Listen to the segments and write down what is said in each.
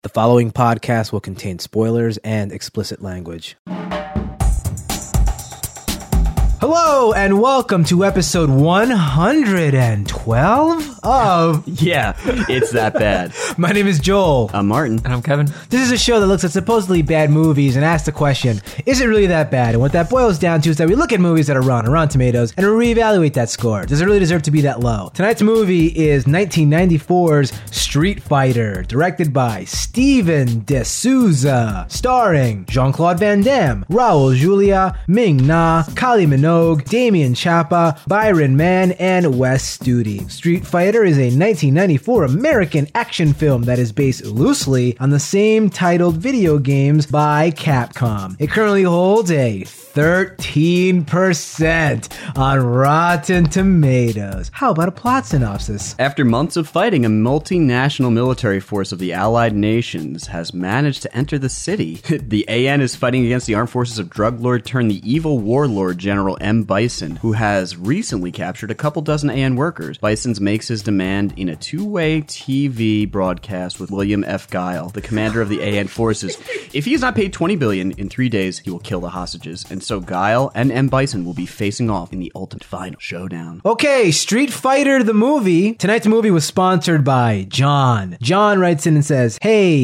The following podcast will contain spoilers and explicit language. Hello and welcome to episode 112 of... Yeah, it's that bad. My name is Joel. I'm Martin. And I'm Kevin. This is a show that looks at supposedly bad movies and asks the question, is it really that bad? And what that boils down to is that we look at movies that are on Rotten Tomatoes and reevaluate that score. Does it really deserve to be that low? Tonight's movie is 1994's Street Fighter, directed by Steven De Souza, starring Jean-Claude Van Damme, Raul Julia, Ming Na, Kylie Minogue, Damian Chapa, Byron Mann, and Wes Studi. Street Fighter is a 1994 American action film that is based loosely on the same titled video games by Capcom. It currently holds a 13% on Rotten Tomatoes. How about a plot synopsis? After months of fighting, a multinational military force of the Allied nations has managed to enter the city. The AN is fighting against the armed forces of drug lord turned the evil warlord General M. Bison, who has recently captured a couple dozen AN workers. Bison makes his demand in a two-way TV broadcast with William F. Guile, the commander of the AN forces. If he is not paid $20 billion in 3 days, he will kill the hostages. And so Guile and M. Bison will be facing off in the ultimate final showdown. Okay, Street Fighter the movie. Tonight's movie was sponsored by John. John writes in and says, "Hey,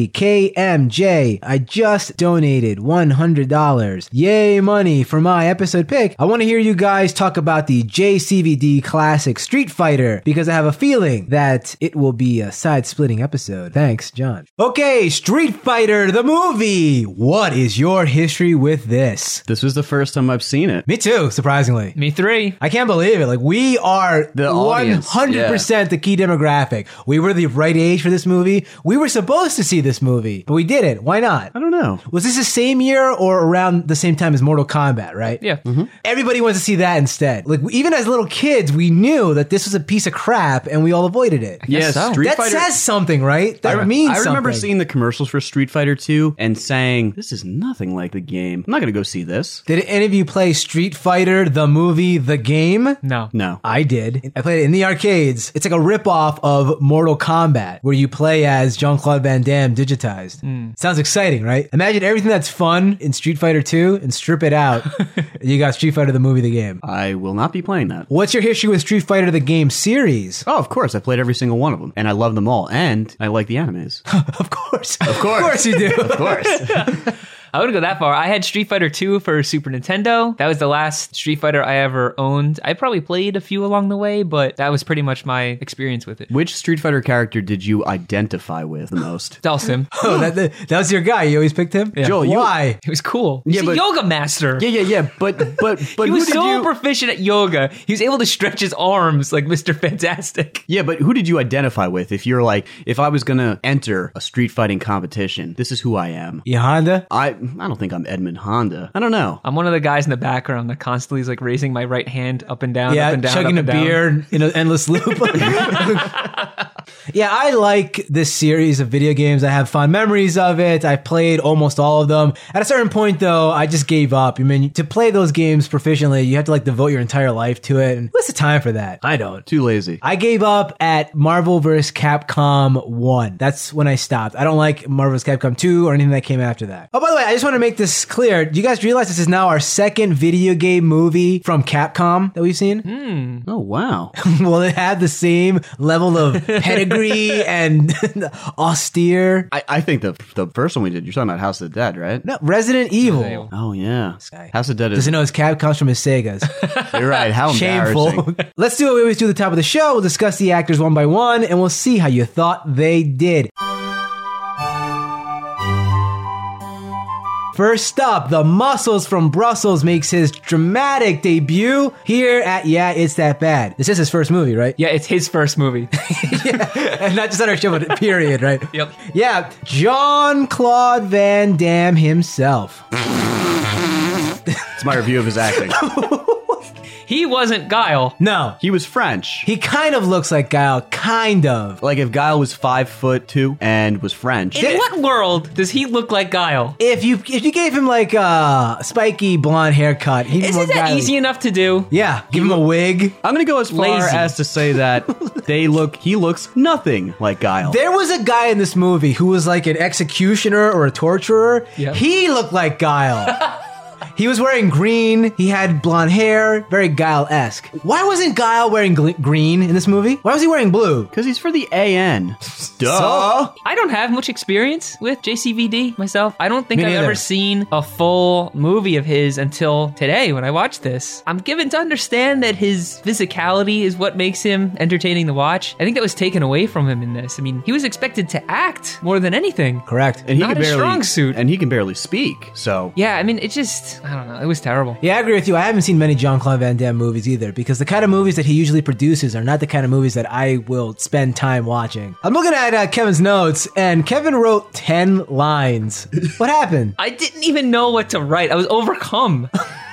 KMJ, I just donated $100. Yay money for my episode pick. I want to hear you guys talk about the JCVD classic Street Fighter because I have a feeling that it will be a side-splitting episode. Thanks, John." Okay, Street Fighter the movie. What is your history with this? This was the first time I've seen it. Me too, surprisingly. Me three. I can't believe it. Like, we are The audience, 100% the key demographic. We were the right age for this movie. We were supposed to see this movie, but we didn't. Why not? I don't know. Was this the same year or around the same time as Mortal Kombat, right? Yeah. Mm-hmm. Everybody wants to see that instead. Like, even as little kids, we knew that this was a piece of crap and we all avoided it. Yeah, so. Street That Fighter says something, right? That means I remember something. seeing the commercials for Street Fighter 2 and saying, this is nothing like the game. I'm not going to go see this. Did any of you play Street Fighter, the movie, the game? No. No. I did. I played it in the arcades. It's like a ripoff of Mortal Kombat, where you play as Jean-Claude Van Damme digitized. Sounds exciting, right? Imagine everything that's fun in Street Fighter 2 and strip it out. You got Street Fighter, the movie, the game. I will not be playing that. What's your history with Street Fighter, the game series? Oh, of course. I played every single one of them. And I love them all. And I like the animes. Of course. Of course. Of course you do. Of course. I wouldn't go that far. I had Street Fighter 2 for Super Nintendo. That was the last Street Fighter I ever owned. I probably played a few along the way, but that was pretty much my experience with it. Which Street Fighter character did you identify with the most? Dalsim. Oh, that was your guy. You always picked him? Yeah. Joel, Why? He was cool. He's Yeah, a but- yoga master. Yeah. But He who was did so you... proficient at yoga. He was able to stretch his arms like Mr. Fantastic. Yeah, but who did you identify with? If you're like, if I was going to enter a street fighting competition, this is who I am. You Honda? I don't think I'm Edmund Honda. I don't know. I'm one of the guys in the background that constantly is like raising my right hand up and down, Yeah, up and down, chugging a up and down. beer in an endless loop. Yeah, I like this series of video games. I have fond memories of it. I've played almost all of them. At a certain point, though, I just gave up. I mean, to play those games proficiently, you have to like devote your entire life to it. And what's the time for that? I don't. Too lazy. I gave up at Marvel vs. Capcom 1. That's when I stopped. I don't like Marvel vs. Capcom 2 or anything that came after that. Oh, by the way, I just want to make this clear. Do you guys realize this is now our second video game movie from Capcom that we've seen? Oh, wow. Will it have the same level of pedigree and austere? I think the first one we did, you're talking about House of the Dead, right? No, Resident Evil. Oh, yeah. guy. House of the Dead is... Doesn't know his Cap comes from his Segas. You're right. How Shameful. embarrassing. Let's do what we always do at the top of the show. We'll discuss the actors one by one, and we'll see how you thought they did. First up, the Muscles from Brussels makes his dramatic debut here at Yeah, It's That Bad. This is his first movie, right? Yeah, it's his first movie. And not just on our show, but period, right? Yep. Yeah, Jean-Claude Van Damme himself. It's my review of his acting. He wasn't Guile. No, He was French. he kind of looks like Guile, kind of. Like if Guile was 5'2" and was French. In what world does he look like Guile? If you gave him like a spiky blonde haircut, he'd be more Isn't that Guile. easy enough to do? Yeah, give him a wig. I'm going to go as far Lazy. as to say that He looks nothing like Guile. There was a guy in this movie who was like an executioner or a torturer. Yep. He looked like Guile. He was wearing green. He had blonde hair. Very Guile-esque. Why wasn't Guile wearing green in this movie? Why was he wearing blue? Because he's for the AN. Duh. So? I don't have much experience with JCVD myself. I don't think Me I've neither. ever seen a full movie of his until today when I watched this. I'm given to understand that his physicality is what makes him entertaining to watch. I think that was taken away from him in this. I mean, he was expected to act more than anything. Correct. And he Not can his barely strong suit. And he can barely speak. So Yeah, I mean, it just, I don't know. It was terrible. Yeah, I agree with you. I haven't seen many Jean-Claude Van Damme movies either because the kind of movies that he usually produces are not the kind of movies that I will spend time watching. I'm looking at Kevin's notes, and Kevin wrote 10 lines. What happened? I didn't even know what to write. I was overcome.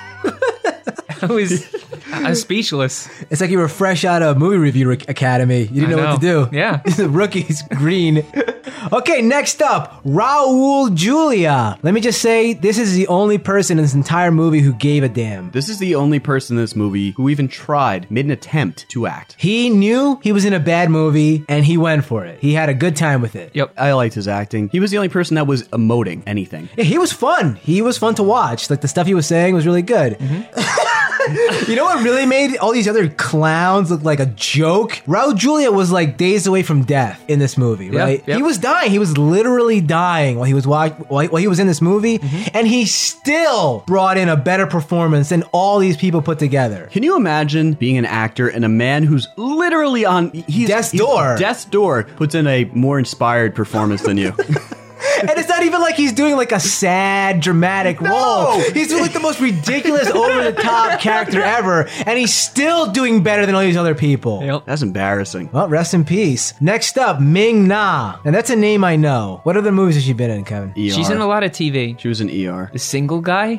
I was speechless. It's like you were fresh out of movie review academy. You didn't know what to do. Yeah. The rookie's green. Okay, next up, Raul Julia. Let me just say, this is the only person in this entire movie who gave a damn. this is the only person in this movie who even made an attempt to act. He knew he was in a bad movie, and he went for it. He had a good time with it. Yep. I liked his acting. He was the only person that was emoting anything. Yeah, he was fun. He was fun to watch. Like, the stuff he was saying was really good. You know what really made all these other clowns look like a joke? Raul Julia was like days away from death in this movie, right? yep. He was dying. He was literally dying while he was while he was in this movie, and he still brought in a better performance than all these people put together. Can you imagine being an actor and a man who's literally on Death's door. Death's door puts in a more inspired performance than you. And it's not even like he's doing like a sad, dramatic role. He's doing like the most ridiculous, over-the-top character ever, and he's still doing better than all these other people. Yep. That's embarrassing. Well, rest in peace. Next up, Ming Na. And that's a name I know. What other movies has she been in, Kevin? ER. She's in a lot of TV. She was in ER. The single guy?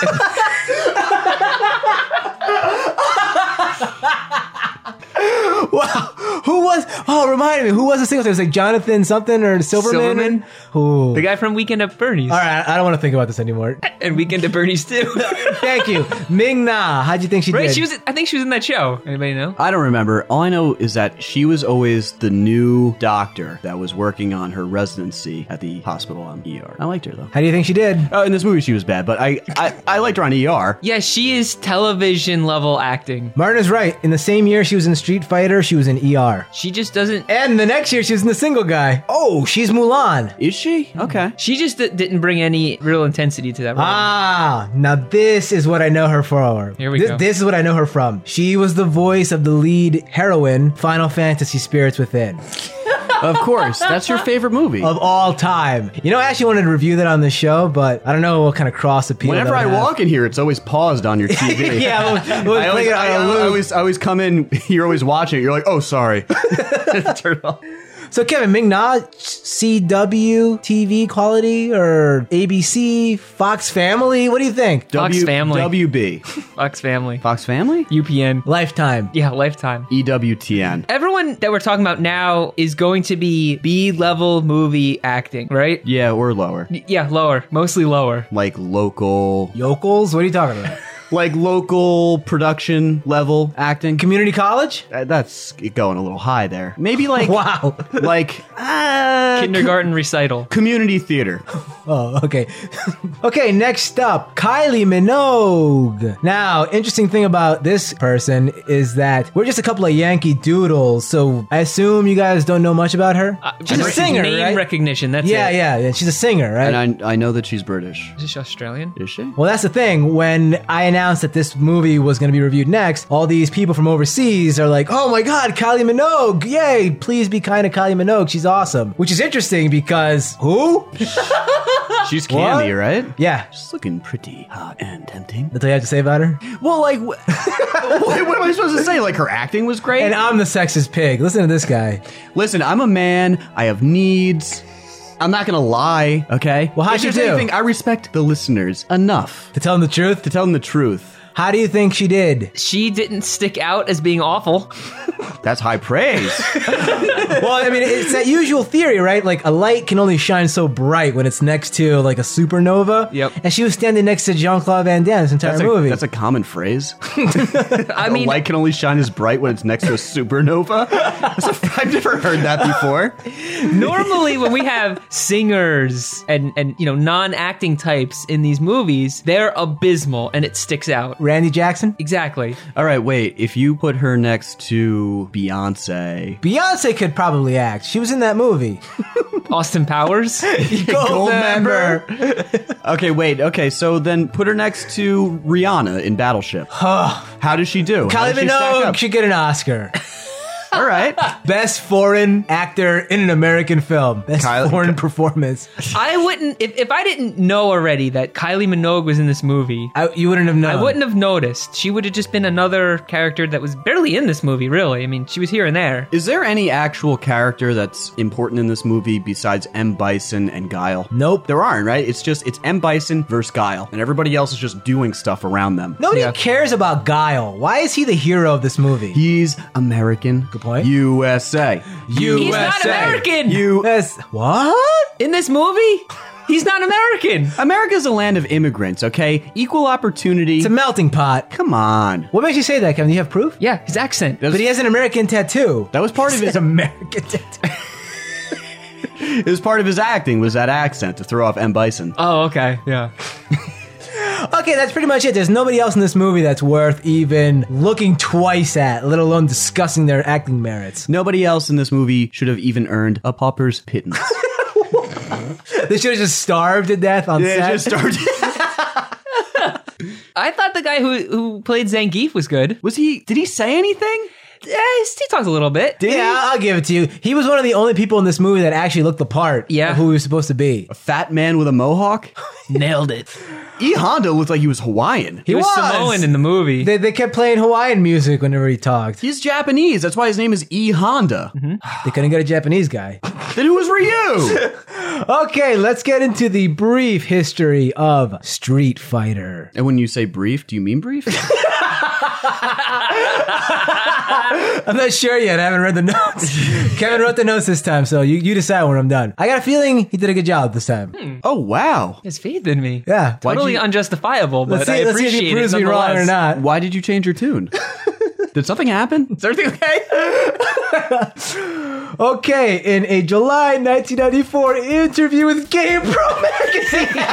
Wow. Who was... Oh, remind me. Who was the single? It was like Jonathan something or Silverman? Silverman? Who? The guy from Weekend at Bernie's. All right, I don't want to think about this anymore. And Weekend at Bernie's too. Thank you. Ming Na. How'd you think she Right? did? I think she was in that show. Anybody know? I don't remember. All I know is that she was always the new doctor that was working on her residency at the hospital on ER. I liked her though. How do you think she did? In this movie she was bad, but I liked her on ER. Yeah, she is television level acting. Martin is right. In the same year she was in Street Fighter, she was in ER. She just doesn't. And the next year she was in The Single Guy. Oh, she's Mulan. Is she? Okay. She just didn't bring any real intensity to that role. Ah, now this is what I know her for. Here we go. This is what I know her from. She was the voice of the lead heroine, Final Fantasy Spirits Within, Of course. That's your favorite movie. of all time. You know, I actually wanted to review that on the show, but I don't know what kind of cross appeal. Whenever that I would have. walk in here, it's always paused on your TV. Yeah, I always come in. You're always watching it. You're like, oh, sorry. Turn it off. So Kevin, Ming Na, CW TV quality or ABC, Fox Family? What do you think? Fox Family. WB. Fox Family. Fox Family? UPN. Lifetime. Yeah, Lifetime. EWTN. Everyone that we're talking about now is going to be B-level movie acting, right? Yeah, or lower. Yeah, lower. Mostly lower. Like local. Yokels? What are you talking about? Like local production level acting. Community college? That's going a little high there. Maybe like Wow. like Kindergarten recital. community theater. Oh, okay. Okay, next up, Kylie Minogue. Now, interesting thing about this person is that we're just a couple of Yankee doodles, so I assume you guys don't know much about her? She's a singer, Name right? recognition, that's Yeah, it. yeah, she's a singer, right? And I know that she's British. Is she Australian? Is she? Well, that's the thing. When I announced that this movie was going to be reviewed next, all these people from overseas are like, oh my God, Kylie Minogue. Yay, please be kind to Kylie Minogue. She's awesome. Which is interesting because who? She's Candy, What? right? Yeah. She's looking pretty hot and tempting. That's all you have to say about her? Well, like, what am I supposed to say? Like, her acting was great? And I'm the sexist pig. Listen to this guy. Listen, I'm a man. I have needs. I'm not gonna lie, okay? Well, how'd If you there's do? anything, I respect the listeners enough To tell him the truth? to tell them the truth. How do you think she did? She didn't stick out as being awful. That's high praise. Well, I mean, it's that usual theory, right? Like, a light can only shine so bright when it's next to, like, a supernova. Yep. And she was standing next to Jean-Claude Van Damme this entire movie. That's a common phrase. I mean, A light can only shine as bright when it's next to a supernova. I've never heard that before. normally when we have singers and non-acting types in these movies, they're abysmal and it sticks out. Randy Jackson? Exactly. All right, wait. If you put her next to Beyonce, Beyonce could probably act. She was in that movie. Austin Powers. Gold member. okay, wait. Okay, so then put her next to Rihanna in Battleship. How does she do? How Kylie does she stack Minogue up? should get an Oscar. All right. Best foreign actor in an American film. Best foreign performance. I wouldn't, if I didn't know already that Kylie Minogue was in this movie, You wouldn't have known. I wouldn't have noticed. She would have just been another character that was barely in this movie, really. I mean, she was here and there. Is there any actual character that's important in this movie besides M. Bison and Guile? Nope. There aren't, right? It's M. Bison versus Guile, and everybody else is just doing stuff around them. Nobody Yeah. cares about Guile. Why is he the hero of this movie? He's American. Good point. USA. He's not American! Yes. What? In this movie? He's not American! America's a land of immigrants, okay? Equal opportunity. It's a melting pot. Come on. What makes you say that, Kevin? Do you have proof? Yeah, his accent. But he has an American tattoo. That was part of his American tattoo. It was part of his acting, was that accent to throw off M. Bison. Oh, okay. Yeah. Okay, that's pretty much it. There's nobody else in this movie that's worth even looking twice at, let alone discussing their acting merits. Nobody else in this movie should have even earned a pauper's pittance. They should have just starved to death on set. just started. I thought the guy who played Zangief was good. Did he say anything? Yeah, he talked a little bit. Yeah, I'll give it to you. He was one of the only people in this movie that actually looked the part of who he was supposed to be. A fat man with a mohawk? Nailed it. E. Honda looked like he was Hawaiian. He was Samoan in the movie. They kept playing Hawaiian music whenever he talked. He's Japanese. That's why his name is E. Honda. They couldn't get a Japanese guy. Then who was Ryu? Okay, let's get into the brief history of Street Fighter. And when you say brief, do you mean brief? I'm not sure yet. I haven't read the notes. Kevin wrote the notes this time, so you decide when I'm done. I got a feeling he did a good job this time. Oh, wow. His faith in me. Yeah. Totally unjustifiable, but Let's see, I let's see appreciate if he proves it me wrong or nonetheless. not. Why did you change your tune? Did something happen? Is everything okay? Okay, in a July 1994 interview with GamePro magazine.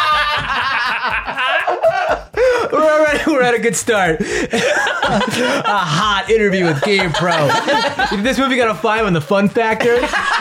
We're at a good start. A hot interview with GamePro. This movie got a 5 on the fun factor.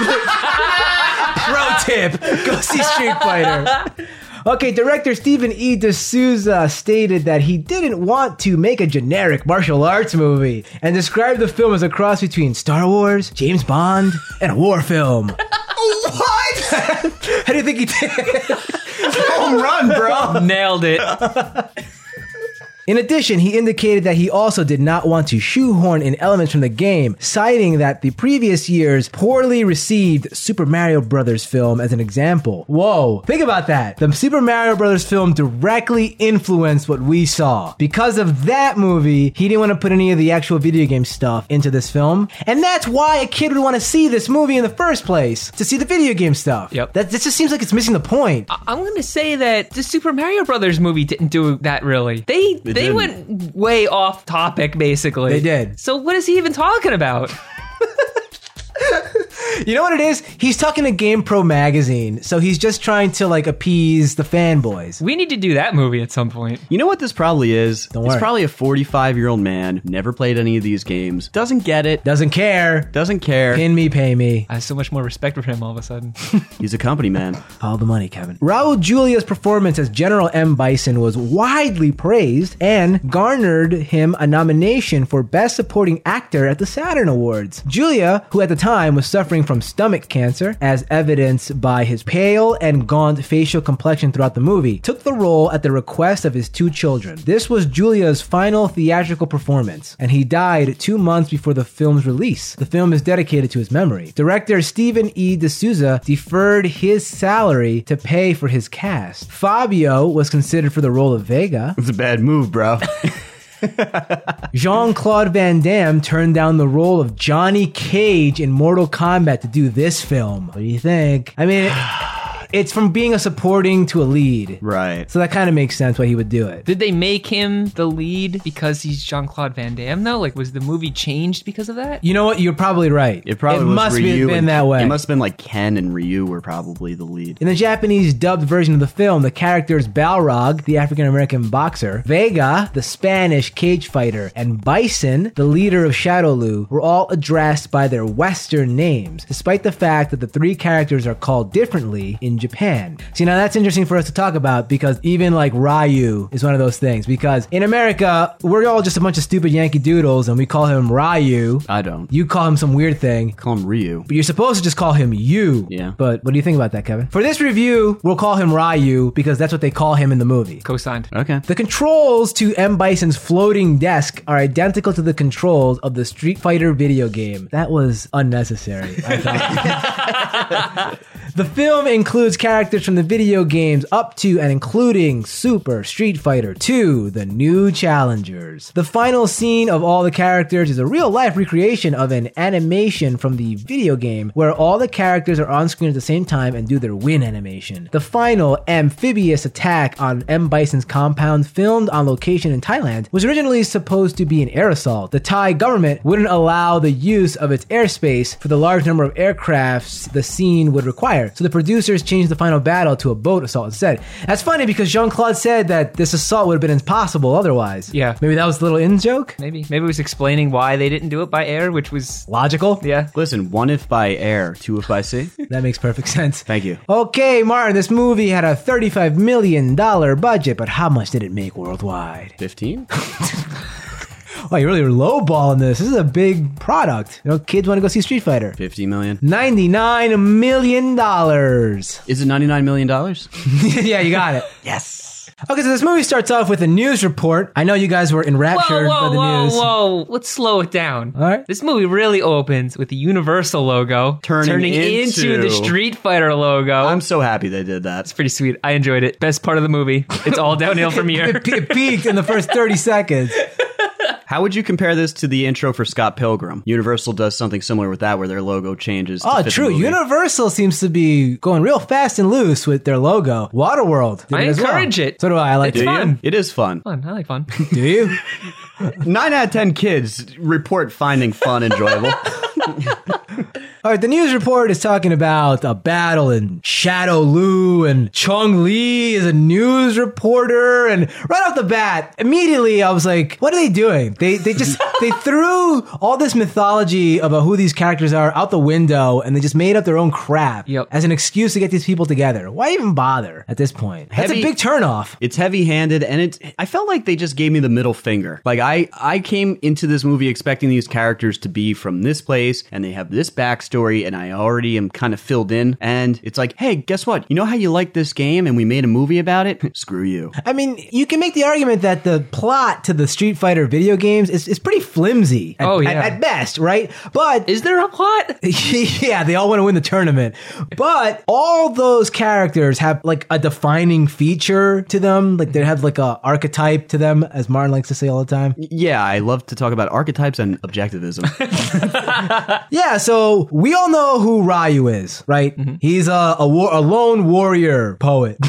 Pro tip: go see Street Fighter. Okay, director Stephen E. D'Souza stated that he didn't want to make a generic martial arts movie and described the film as a cross between Star Wars, James Bond, and a war film. What? How do you think he did? Home run, bro. Nailed it. In addition, he indicated that he also did not want to shoehorn in elements from the game, citing that the previous year's poorly received Super Mario Bros. Film as an example. Whoa, think about that. The Super Mario Bros. Film directly influenced what we saw. Because of that movie, he didn't want to put any of the actual video game stuff into this film, and that's why a kid would want to see this movie in the first place, to see the video game stuff. Yep. This just seems like it's missing the point. I'm going to say that the Super Mario Brothers movie didn't do that really. They didn't. went way off topic, basically. They did. So what is he even talking about? You know what it is? He's talking to GamePro magazine, so he's just trying to appease the fanboys. We need to do that movie at some point. You know what this probably is? Don't It's worry. probably a 45-year-old man, never played any of these games, doesn't get it, Doesn't care. doesn't care. Pin me, pay me. I have so much more respect for him all of a sudden. He's a company man. All the money, Kevin. Raul Julia's performance as General M. Bison was widely praised and garnered him a nomination for Best Supporting Actor at the Saturn Awards. Julia, who at the time was suffering from stomach cancer, as evidenced by his pale and gaunt facial complexion throughout the movie, took the role at the request of his 2 children. This was Julia's final theatrical performance, and he died 2 months before the film's release. The film is dedicated to his memory. Director Stephen E. D'Souza deferred his salary to pay for his cast. Fabio was considered for the role of Vega. It's a bad move, bro. Jean-Claude Van Damme turned down the role of Johnny Cage in Mortal Kombat to do this film. What do you think? I mean, it's from being a supporting to a lead. Right. So that kind of makes sense why he would do it. Did they make him the lead because he's Jean-Claude Van Damme, though? Like, was the movie changed because of that? You know what? You're probably right. It probably was must Ryu have been that way. It must have been like Ken and Ryu were probably the lead. In the Japanese dubbed version of the film, the characters Balrog, the African-American boxer, Vega, the Spanish cage fighter, and Bison, the leader of Shadowloo, were all addressed by their Western names, despite the fact that the 3 characters are called differently in Japan. See, now that's interesting for us to talk about because even like Ryu is one of those things, because in America, we're all just a bunch of stupid Yankee Doodles and we call him Ryu. I don't. You call him some weird thing. Call him Ryu. But you're supposed to just call him you. Yeah. But what do you think about that, Kevin? For this review, we'll call him Ryu because that's what they call him in the movie. Co-signed. Okay. The controls to M. Bison's floating desk are identical to the controls of the Street Fighter video game. That was unnecessary, I thought. The film includes characters from the video games up to and including Super Street Fighter 2, The New Challengers. The final scene of all the characters is a real-life recreation of an animation from the video game where all the characters are on screen at the same time and do their win animation. The final amphibious attack on M. Bison's compound, filmed on location in Thailand, was originally supposed to be an air assault. The Thai government wouldn't allow the use of its airspace for the large number of aircrafts the scene would require, so the producers changed the final battle to a boat assault instead. That's funny because Jean-Claude said that this assault would have been impossible otherwise. Yeah. Maybe that was the little in joke? Maybe it was explaining why they didn't do it by air, which was Logical? yeah. Listen, 1 if by air, 2 if by sea. That makes perfect sense. Thank you. Okay, Martin, this movie had a $35 million budget, but how much did it make worldwide? 15? Oh, you really were lowballing this. This is a big product. You know, kids want to go see Street Fighter. 50 million. $99 million. Is it $99 million? Yeah, you got it. Yes. Okay, so this movie starts off with a news report. I know you guys were enraptured by the news. Whoa. Let's slow it down. All right. This movie really opens with the Universal logo Turning into the Street Fighter logo. I'm so happy they did that. It's pretty sweet. I enjoyed it. Best part of the movie. It's all downhill from here. It peaked in the first 30 seconds. How would you compare this to the intro for Scott Pilgrim? Universal does something similar with that, where their logo changes. To Oh, fit the true. movie. Universal seems to be going real fast and loose with their logo. Waterworld did I it as well. encourage it. So do I. I like It's it. Do you? fun. It is fun. Fun. I like fun. Do you? 9 out of 10 kids report finding fun enjoyable. All right, the news report is talking about a battle in Shadowloo, and Chong Li is a news reporter. And right off the bat, immediately I was like, what are they doing? They just they threw all this mythology about who these characters are out the window, and they just made up their own crap Yep. as an excuse to get these people together. Why even bother at this point? That's Heavy- a big turnoff. It's heavy-handed, and I felt like they just gave me the middle finger. Like, I came into this movie expecting these characters to be from this place, and they have this backstory, and I already am kind of filled in, and it's like, hey, guess what? You know how you like this game, and we made a movie about it? Screw you. I mean, you can make the argument that the plot to the Street Fighter video games is pretty flimsy at best, right? But Is there a plot? yeah, they all want to win the tournament. But all those characters have like a defining feature to them. Like they have like a archetype to them, as Martin likes to say all the time. Yeah, I love to talk about archetypes and objectivism. Yeah, so we all know who Ryu is, right? Mm-hmm. He's a lone warrior poet.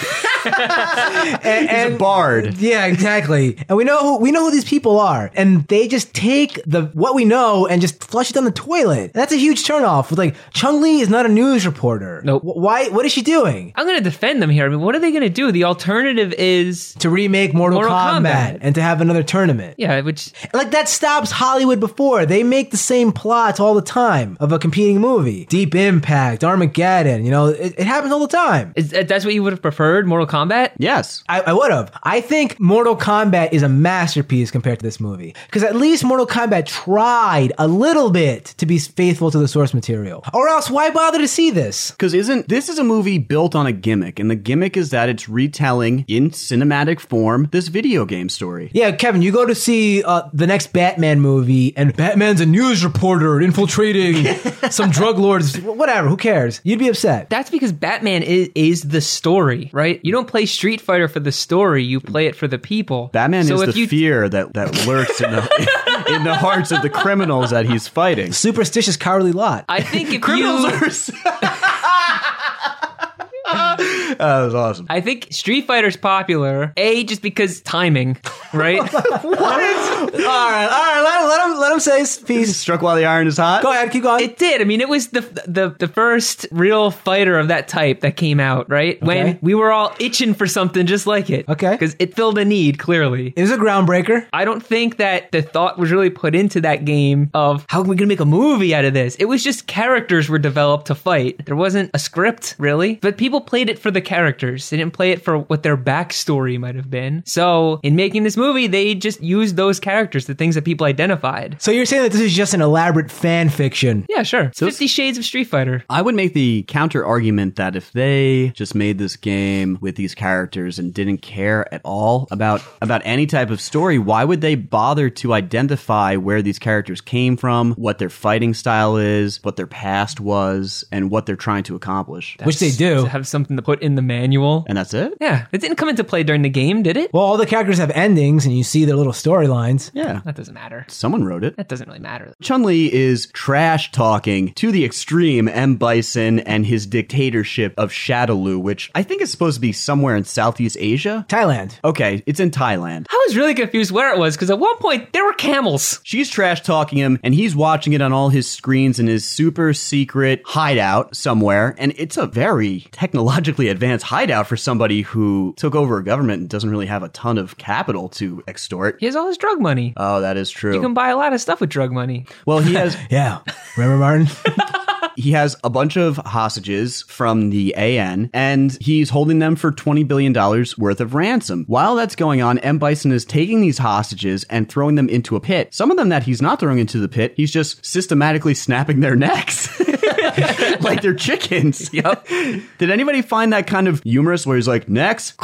He's a bard. Yeah, exactly. And we know who these people are, and they just take what we know and just flush it down the toilet. That's a huge turnoff. With like, Chong Li is not a news reporter. Nope. Why? What is she doing? I'm going to defend them here. I mean, what are they going to do? The alternative is To remake Mortal Kombat and to have another tournament. yeah, which Like, that stops Hollywood before. They make the same plots all the time of a competing movie. Deep Impact, Armageddon, it happens all the time. that's what you would have preferred, Mortal Kombat? Yes. I would have. I think Mortal Kombat is a masterpiece compared to this movie. Because at least Mortal Kombat tried a little bit to be faithful to the source material. Or else, why bother to see this? Because this is a movie built on a gimmick, and the gimmick is that it's retelling in cinematic form this video game story. Yeah, Kevin, you go to see the next Batman movie, and Batman's a news reporter infiltrating some drug lords. Whatever, who cares? You'd be upset. That's because Batman is the story, right? You don't play Street Fighter for the story, you play it for the people. Batman is the fear that lurks in the hearts of the criminals that he's fighting. Superstitious, cowardly lot. I think if Criminals that was awesome. I think Street Fighter's popular, just because timing, right? All right, let him say his piece. Struck while the iron is hot. Go ahead, keep going. It did. I mean, it was the first real fighter of that type that came out, right? Okay. When we were all itching for something just like it. Okay. Because it filled a need, clearly. It was a groundbreaker. I don't think that the thought was really put into that game of how are we going to make a movie out of this? It was just characters were developed to fight. There wasn't a script, really. But people played it for the characters. They didn't play it for what their backstory might have been. So in making this movie, they just used those characters, the things that people identified. So you're saying that this is just an elaborate fan fiction? Yeah, sure. 50 Shades of Street Fighter. I would make the counter argument that if they just made this game with these characters and didn't care at all about any type of story, why would they bother to identify where these characters came from, what their fighting style is, what their past was, and what they're trying to accomplish? Which they do. To have something to put in the manual. And that's it? Yeah. It didn't come into play during the game, did it? Well, all the characters have endings, and you see their little storylines. Yeah. That doesn't matter. Someone wrote it. That doesn't really matter. Chun-Li is trash talking to the extreme M. Bison and his dictatorship of Shadaloo, which I think is supposed to be somewhere in Southeast Asia. Thailand. Okay, it's in Thailand. I was really confused where it was because at one point there were camels. She's trash talking him, and he's watching it on all his screens in his super secret hideout somewhere. And it's a very technologically advanced hideout for somebody who took over a government and doesn't really have a ton of capital to extort. He has all his drug money. Oh, that is true. You can buy a lot of stuff with drug money. Well, he has... Yeah. Remember, Martin? He has a bunch of hostages from the AN, and he's holding them for $20 billion worth of ransom. While that's going on, M. Bison is taking these hostages and throwing them into a pit. Some of them that he's not throwing into the pit, he's just systematically snapping their necks. Like they're chickens. Yep. Did anybody find that kind of humorous where he's like, next?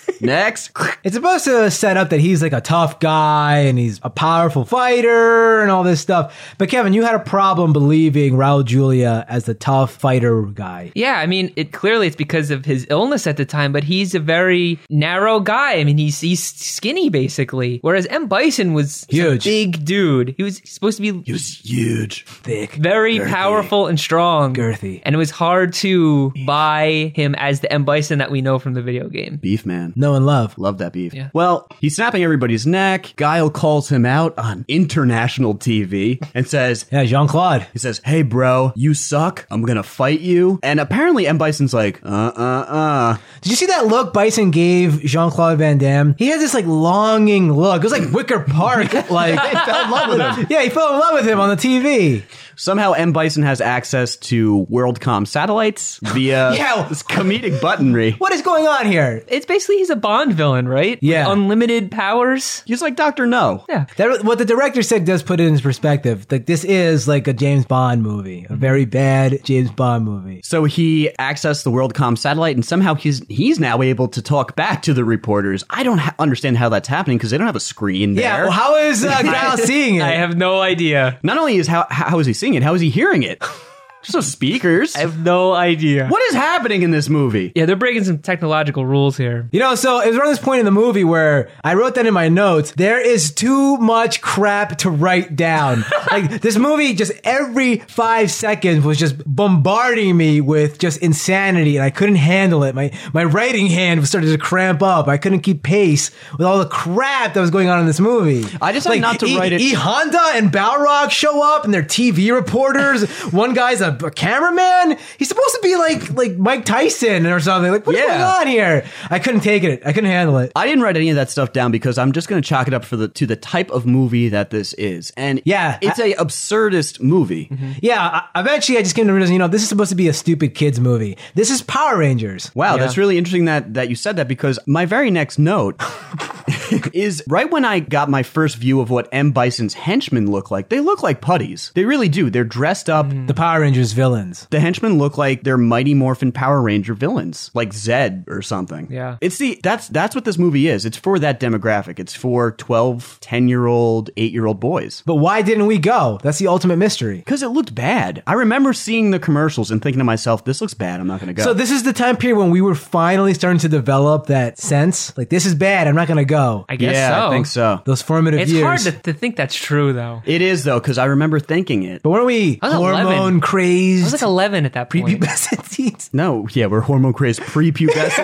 Next. It's supposed to set up that he's like a tough guy and he's a powerful fighter and all this stuff. But Kevin, you had a problem believing Raul Julia as the tough fighter guy. Yeah, I mean, it's because of his illness at the time, but he's a very narrow guy. I mean, he's skinny basically, whereas M. Bison was huge, a big dude. He was supposed to be. He was huge, thick, very girthy, powerful and strong, girthy, and it was hard to buy him as the M. Bison that we know from the video game. Beef man. No one love that beef. Yeah. Well, he's snapping everybody's neck. Guile calls him out on international TV and says, "Yeah, Jean-Claude." He says, "Hey, bro, you suck. I'm gonna fight you." And apparently, M. Bison's like, Did you see that look Bison gave Jean-Claude Van Damme? He has this like longing look. It was like Wicker Park. Like he fell in love with him. Yeah, he fell in love with him on the TV. Somehow M. Bison has access to WorldCom satellites via this comedic buttonry. What is going on here? It's basically he's a Bond villain, right? Yeah. With unlimited powers. He's like Dr. No. Yeah. What the director said does put it in perspective. Like this is like a James Bond movie. A very bad James Bond movie. So he accessed the WorldCom satellite and somehow he's now able to talk back to the reporters. I don't understand how that's happening because they don't have a screen there. Yeah, well, how is Guile seeing it? I have no idea. Not only is how is he seeing it, how is he hearing it? Just no speakers. I have no idea. What is happening in this movie? Yeah, they're breaking some technological rules here. You know, so it was around this point in the movie where I wrote that in my notes. There is too much crap to write down. Like this movie just every 5 seconds was just bombarding me with just insanity and I couldn't handle it. My writing hand started to cramp up. I couldn't keep pace with all the crap that was going on in this movie. I just had not to write it. Honda and Balrog show up and they're TV reporters. One guy's a a cameraman? He's supposed to be like Mike Tyson or something. Like, what's going on here? I couldn't take it. I couldn't handle it. I didn't write any of that stuff down because I'm just going to chalk it up to the type of movie that this is. And it's a absurdist movie. Mm-hmm. Yeah, eventually I just came to realize, this is supposed to be a stupid kids movie. This is Power Rangers. Wow, that's really interesting that you said that, because my very next note is right when I got my first view of what M. Bison's henchmen look like. They look like putties. They really do. They're dressed up. The Power Rangers villains. The henchmen look like they're Mighty Morphin Power Ranger villains, like Zed or something. Yeah. That's what this movie is. It's for that demographic. It's for 12, 10-year-old, 8-year-old boys. But why didn't we go? That's the ultimate mystery. Because it looked bad. I remember seeing the commercials and thinking to myself, this looks bad. I'm not going to go. So this is the time period when we were finally starting to develop that sense. Like, this is bad. I'm not going to go. I guess so. I think so. Those formative years. It's hard to think that's true, though. It is, though, because I remember thinking it. But weren't we I was hormone 11. crazed? I was like 11 at that point. Prepubescent teens. No, yeah, we're hormone crazed prepubescent.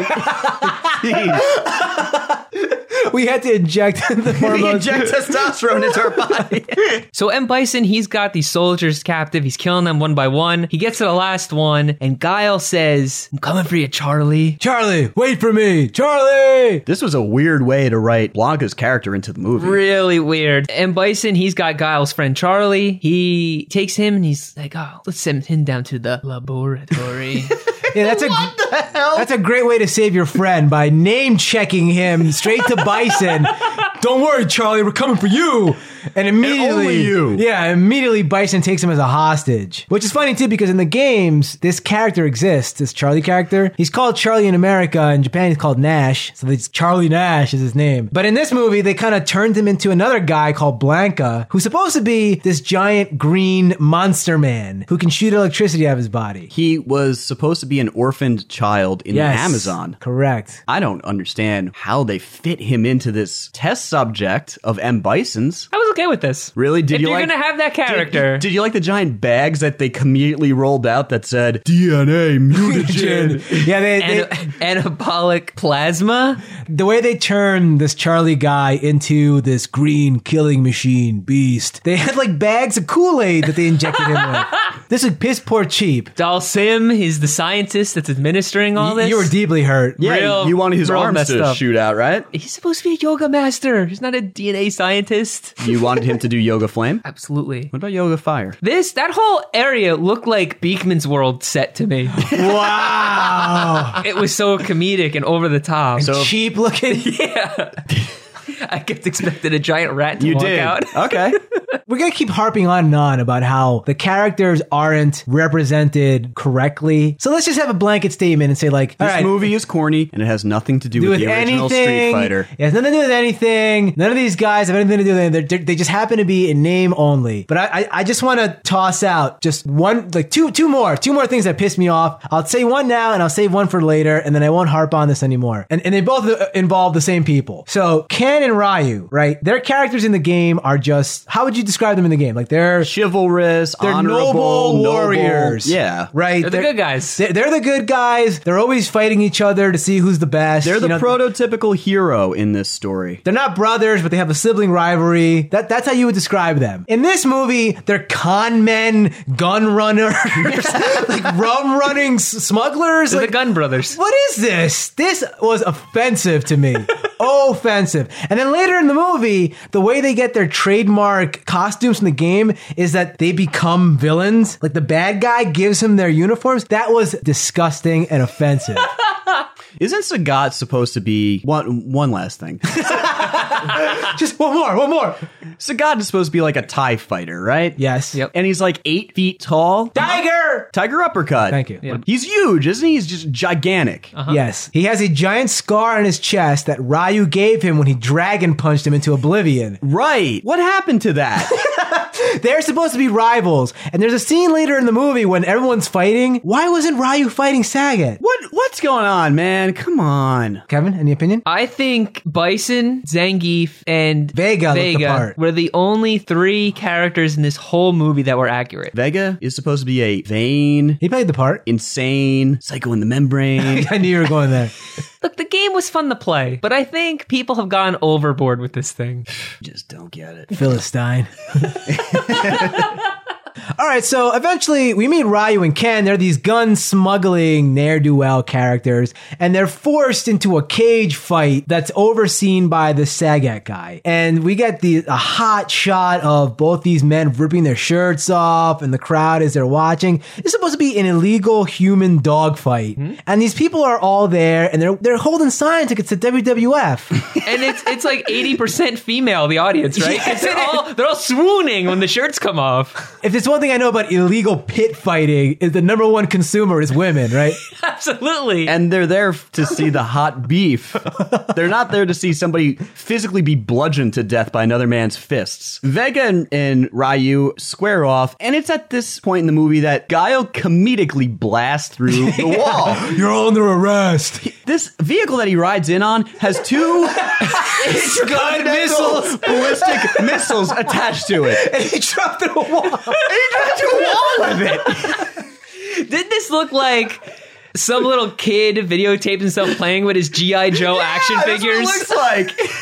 We had to inject the We hormones. inject testosterone into our body. So M. Bison, he's got these soldiers captive. He's killing them one by one. He gets to the last one, and Guile says, "I'm coming for you, Charlie." Charlie, wait for me. Charlie! This was a weird way to write Blanca's character into the movie. Really weird. M. Bison, he's got Guile's friend Charlie. He takes him, and he's like, "Oh, let's send him down to the laboratory." Yeah, that's a great way to save your friend, by name checking him straight to Bison. Don't worry, Charlie, we're coming for you. And immediately, only you. Yeah, immediately Bison takes him as a hostage. Which is funny too, because in the games, this character exists, this Charlie character. He's called Charlie in America. In Japan, he's called Nash. So it's Charlie Nash is his name. But in this movie, they kind of turned him into another guy called Blanca, who's supposed to be this giant green monster man who can shoot electricity out of his body. He was supposed to be an orphaned child in the Amazon. Correct. I don't understand how they fit him into this test subject of M. Bison's. I was okay with this. Really? If you're gonna have that character. Did you like the giant bags that they immediately rolled out that said DNA mutagen? Yeah, they Anabolic plasma? the way they turned this Charlie guy into this green killing machine beast, they had like bags of Kool-Aid that they injected him with. This is piss poor cheap. Dalsim is the scientist that's administering all this. You were deeply hurt. Yeah, you wanted his arms messed to up. shoot out, right? He's supposed to be a yoga master. He's not a DNA scientist. You wanted him to do Yoga Flame? Absolutely. What about Yoga Fire? That whole area looked like Beekman's World set to me. Wow. It was so comedic and over the top. So- Cheap looking. Yeah. I kept expecting a giant rat to walk out. Okay. We're going to keep harping on and on about how the characters aren't represented correctly. So let's just have a blanket statement and say like, all This right, movie is corny and it has nothing to do with the original Street Fighter. It has nothing to do with anything. None of these guys have anything to do with anything. They just happen to be in name only. But I just want to toss out just one, like two more things that piss me off. I'll say one now and I'll save one for later, and then I won't harp on this anymore. And they both involve the same people. So Ken and Ryu, right? Their characters in the game are just, how would you describe them in the game? Like they're Chivalrous, honorable, noble warriors. Yeah. Right? They're the good guys. They're the good guys. They're always fighting each other to see who's the best. They're the You know, prototypical hero in this story. they're not brothers, but they have a sibling rivalry. That's how you would describe them. In this movie, they're con men, gun runners, like rum running smugglers. They're Like, the Gun Brothers. what is this? This was offensive to me. Offensive. And then later in the movie, the way they get their trademark costumes from the game is that they become villains. Like the bad guy gives him their uniforms. That was disgusting and offensive. Isn't Sagat supposed to be one last thing? Just one more. Sagat is supposed to be like a TIE fighter, right? Yes. Yep. And he's like 8 feet tall. Tiger Uppercut. Thank you. Yeah. He's huge, isn't he? He's just gigantic. Yes. He has a giant scar on his chest that Ryu gave him when he dragon punched him into oblivion. Right. What happened to that? They're supposed to be rivals. And there's a scene later in the movie when everyone's fighting. Why wasn't Ryu fighting Sagat? What's going on, man? Come on. Kevin, any opinion? I think Bison, Zangief, and Vega looked the part. were the only 3 characters in this whole movie that were accurate. Vega is supposed to be a vain, He played the part. insane, psycho in the membrane. I knew you were going there. Look, the game was fun to play, but I think people have gone overboard with this thing. Just don't get it. Philistine. All right, so eventually we meet Ryu and Ken. They're these gun smuggling ne'er-do-well characters, and they're forced into a cage fight that's overseen by the Sagat guy. And we get a hot shot of both these men ripping their shirts off, and the crowd as they're watching. It's supposed to be an illegal human dogfight, and these people are all there, and they're holding signs like it's the WWF. And it's like 80% female, the audience, right? 'Cause they're all swooning when the shirts come off. If there's one thing I know about illegal pit fighting, is the number one consumer is women, right? Absolutely. And they're there to see the hot beef. They're not there to see somebody physically be bludgeoned to death by another man's fists. Vega and Ryu square off, and it's at this point in the movie that Guile comedically blasts through the wall. You're under arrest. This vehicle that he rides in on has two Gun missiles. ballistic missiles attached to it. And he dropped through a wall. He dropped to a wall with it. Did this look like some little kid videotaped himself playing with his G.I. Joe action figures? That's what it looks like.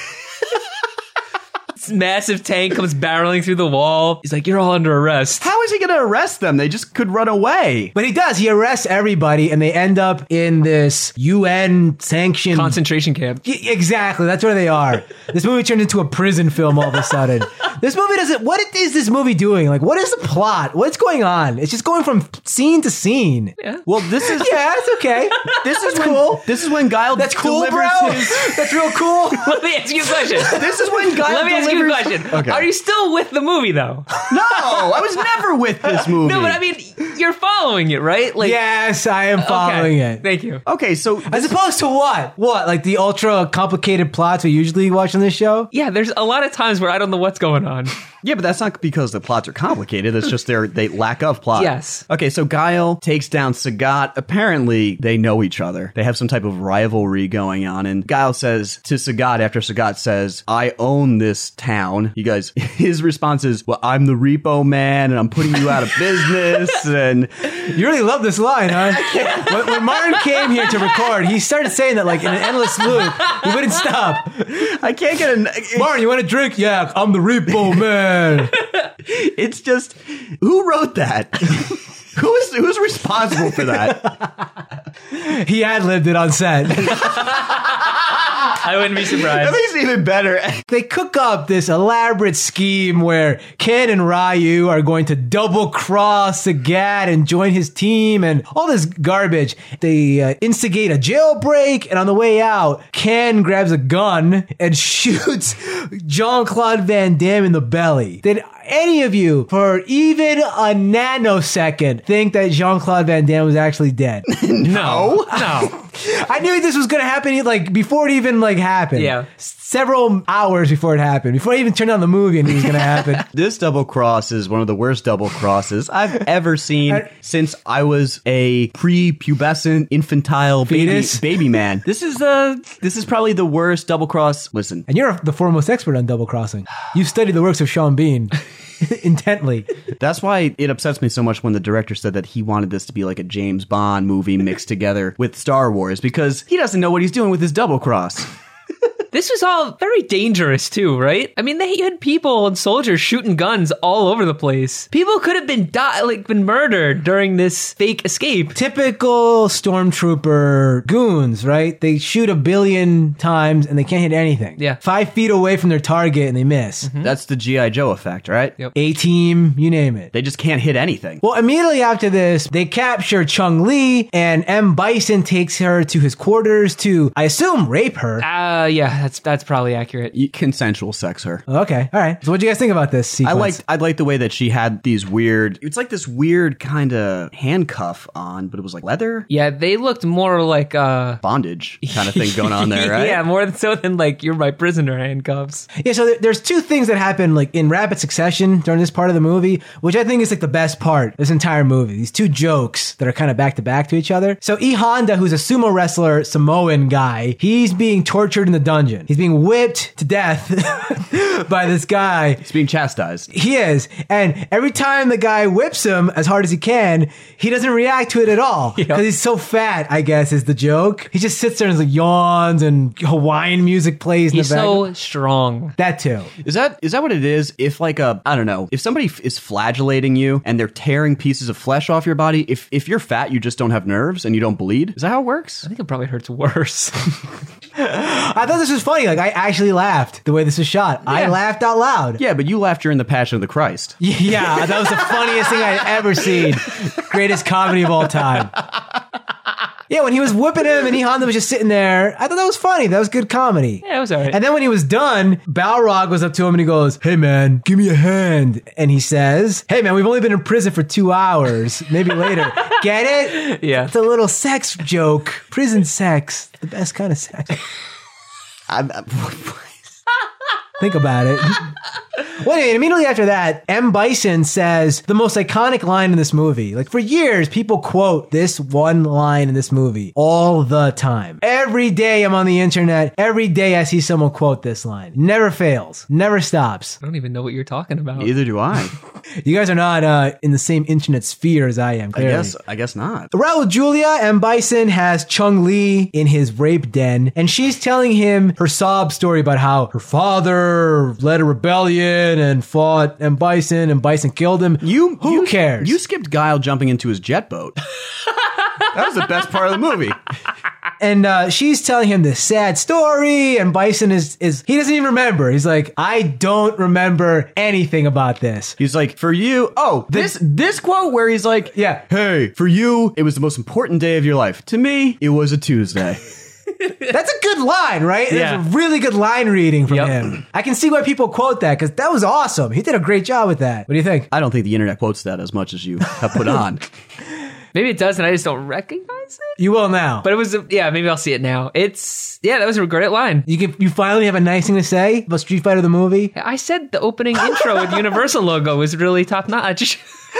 This massive tank comes barreling through the wall. He's like, you're all under arrest. How is he going to arrest them? They just could run away. But he does. He arrests everybody, and they end up in this UN-sanctioned... Concentration camp. Exactly. That's where they are. This movie turned into a prison film all of a sudden. This movie doesn't... What is this movie doing? Like, what is the plot? What's going on? It's just going from scene to scene. Yeah. Well, this is... Yeah, it's okay. This is That's when, cool. This is when Guile That's cool, delivers bro. his... That's real cool. Let me ask you a question. This is when Guile Let me ask you a question. Okay. Are you still with the movie, though? No, I was never with this movie. No, but I mean, you're following it, right? Like, Yes, I am following okay. it. Thank you. Okay, so... As opposed to what? What? Like the ultra complicated plots we usually watch on this show? Yeah, there's a lot of times where I don't know what's going on. Yeah, but that's not because the plots are complicated. It's just they lack of plot. Yes. Okay, so Guile takes down Sagat. Apparently, they know each other. They have some type of rivalry going on. And Guile says to Sagat, after Sagat says, I own this town. You guys, his response is, well, I'm the repo man, and I'm putting you out of business. And You really love this line, huh? when Martin came here to record, he started saying that like in an endless loop. He wouldn't stop. I can't get Martin, you want a drink? Yeah, I'm the repo man. It's just, who wrote that? Who's responsible for that? He ad-libbed it on set. I wouldn't be surprised. That makes it even better. They cook up this elaborate scheme where Ken and Ryu are going to double cross Sagat and join his team and all this garbage. They instigate a jailbreak, and on the way out, Ken grabs a gun and shoots Jean-Claude Van Damme in the belly. Did any of you, for even a nanosecond, think that Jean-Claude Van Damme was actually dead? No. I knew this was going to happen like before it even like happened. Yeah. Several hours before it happened. Before I even turned on the movie, I knew it was going to happen. This double cross is one of the worst double crosses I've ever seen since I was a pre-pubescent infantile Fetus? baby man. This is probably the worst double cross. Listen, And you're the foremost expert on double crossing. You've studied the works of Sean Bean intently. that's why it upsets me so much when the director said that he wanted this to be like a James Bond movie mixed together with Star Wars, because he doesn't know what he's doing with his double cross. This was all very dangerous too, right? I mean, they had people and soldiers shooting guns all over the place. People could have been murdered during this fake escape. Typical stormtrooper goons, right? They shoot 1 billion times and they can't hit anything. Yeah. 5 feet away from their target and they miss. That's the G.I. Joe effect, right? Yep. A-team, you name it. They just can't hit anything. Well, immediately after this, they capture Chung Li, and M. Bison takes her to his quarters to, I assume, rape her. Yeah, that's probably accurate. Consensual sex her. Okay, all right. So what do you guys think about this sequence? I liked the way that she had these weird, it's like this weird kind of handcuff on, but it was like leather Yeah, they looked more like bondage kind of thing going on there, right? Yeah, more so than like you're my prisoner handcuffs. Yeah, so there's two things that happen like in rapid succession during this part of the movie, which I think is like the best part of this entire movie. These two jokes that are kind of back to back to each other. So E Honda, who's a sumo wrestler, Samoan guy, he's being tortured in the dungeon. dungeon. He's being whipped to death by this guy. He's being chastised. He is. And every time the guy whips him as hard as he can, he doesn't react to it at all. Because he's so fat, I guess, is the joke. He just sits there and like yawns and Hawaiian music plays in He's the back. so strong. That too. Is that what it is? If like I don't know, if somebody is flagellating you and they're tearing pieces of flesh off your body, if you're fat, you just don't have nerves and you don't bleed. Is that how it works? I think it probably hurts worse. I thought this was funny. Like, I actually laughed the way this was shot. I laughed out loud. Yeah, but you laughed during the Passion of the Christ. Yeah, that was the funniest thing I'd ever seen. Greatest comedy of all time. Yeah, when he was whipping him and Honda was just sitting there, I thought that was funny. That was good comedy. Yeah, it was all right. And then when he was done, Balrog goes up to him and he goes, "Hey man, give me a hand." And he says, "Hey man, we've only been in prison for 2 hours. Maybe later." Get it? Yeah. It's a little sex joke. Prison sex. The best kind of sex. Think about it. Well, anyway, immediately after that, M. Bison says the most iconic line in this movie. Like, for years, people quote this one line in this movie all the time. Every day I'm on the internet. Every day I see someone quote this line. Never fails. Never stops. I don't even know what you're talking about. Neither do I. You guys are not in the same internet sphere as I am, clearly. I guess not. Raul Julia, M. Bison has Chung Lee in his rape den, and she's telling him her sob story about how her father led a rebellion and fought M. Bison, and Bison killed him. Who cares? You skipped Guile jumping into his jet boat. That was the best part of the movie. And she's telling him this sad story, and Bison is he doesn't even remember. He's like, "I don't remember anything about this." He's like, "For you, this quote where he's like, Yeah. hey, for you, it was the most important day of your life. To me, it was a Tuesday." That's a good line, right? Yeah. That's a really good line reading from Yep. him. I can see why people quote that, because that was awesome. He did a great job with that. What do you think? I don't think the internet quotes that as much as you have put on. Maybe it does, and I just don't recognize it. You will now. But it was, maybe I'll see it now. That was a great line. You finally have a nice thing to say about Street Fighter the movie? I said the opening intro with Universal logo was really top notch.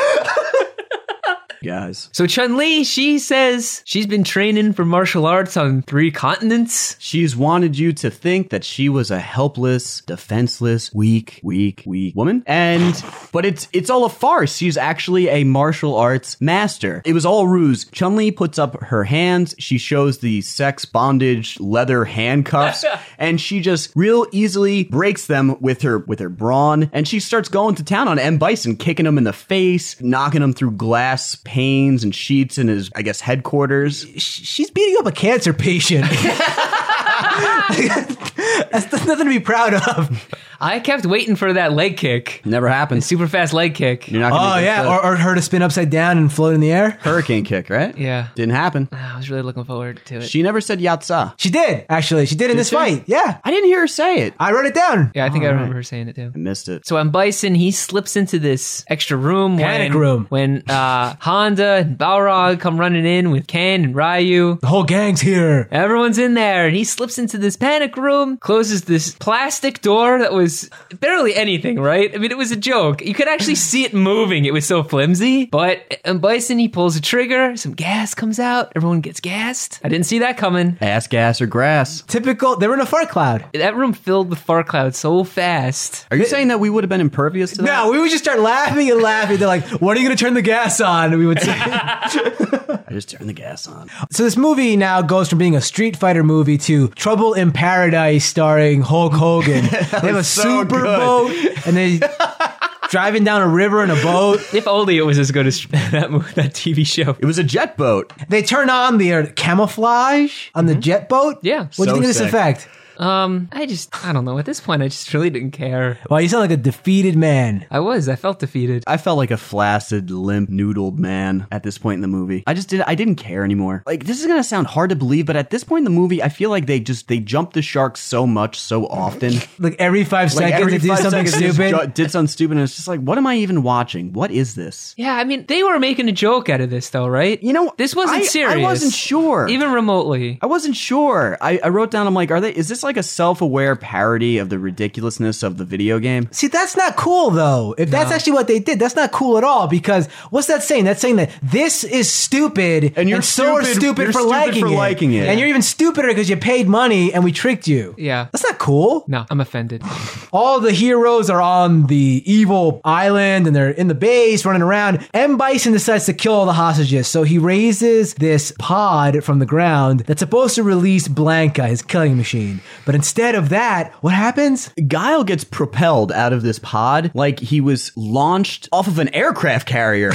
Guys. So Chun-Li, she says she's been training for martial arts on 3 continents. She's wanted you to think that she was a helpless, defenseless, weak woman. But it's all a farce. She's actually a martial arts master. It was all ruse. Chun-Li puts up her hands. She shows the sex bondage leather handcuffs, and she just real easily breaks them with her brawn. And she starts going to town on M. Bison, kicking him in the face, knocking him through glass panes and sheets in his, I guess, headquarters. She's beating up a cancer patient. That's nothing to be proud of. I kept waiting for that leg kick. Never happened. Super fast leg kick. You're not gonna make that or her to spin upside down and float in the air. hurricane kick, right? Yeah. Didn't happen. I was really looking forward to it. She never said yatsa. She did, actually. She did in this she? fight. Yeah. I didn't hear her say it. I wrote it down. Yeah, I think I remember her saying it too. I missed it. So M. Bison, he slips into this extra room. Panic room. When Honda and Balrog come running in with Ken and Ryu. The whole gang's here. Everyone's in there, and he slips into this panic room, closes this plastic door that was barely anything, right? I mean, it was a joke. You could actually see it moving. It was so flimsy. But M. Bison, he pulls a trigger, some gas comes out, everyone gets gassed. I didn't see that coming. Ass, gas, or grass. Typical. They were in a fart cloud. That room filled with fart clouds so fast. Are you saying that we would have been impervious to that? No, we would just start laughing and laughing. They're like, "When are you going to turn the gas on?" And we would say. I just turned the gas on. So this movie now goes from being a Street Fighter movie to Trouble in Paradise starring Hulk Hogan. They have a so super good. boat, and they driving down a river in a boat. If only it was as good as that TV show. It was a jet boat. They turn on the camouflage on the jet boat. Yeah. What do you So think of this sick. effect? I don't know. At this point, I just really didn't care. Well, you sound like a defeated man. I felt defeated. I felt like a flaccid, limp, noodled man at this point in the movie. I didn't care anymore. Like, this is gonna sound hard to believe, but at this point in the movie, I feel like they jumped the shark so much, so often. Like every 5 Like seconds, every they do 5 something seconds, they just stupid. did something stupid, and it's just like, what am I even watching? What is this? Yeah, I mean, they were making a joke out of this, though, right? You know, This wasn't serious. I wasn't sure. Even remotely. I wasn't sure. I wrote down, I'm like, is this like a self-aware parody of the ridiculousness of the video game. See, that's not cool, though. If that's actually what they did, that's not cool at all, because what's that saying? That's saying that this is stupid, And you're so are stupid you're for liking it. And you're even stupider because you paid money and we tricked you. Yeah. That's not cool. No, I'm offended. All the heroes are on the evil island and they're in the base running around. M. Bison decides to kill all the hostages, so he raises this pod from the ground that's supposed to release Blanca, his killing machine. But instead of that, what happens? Guile gets propelled out of this pod like he was launched off of an aircraft carrier.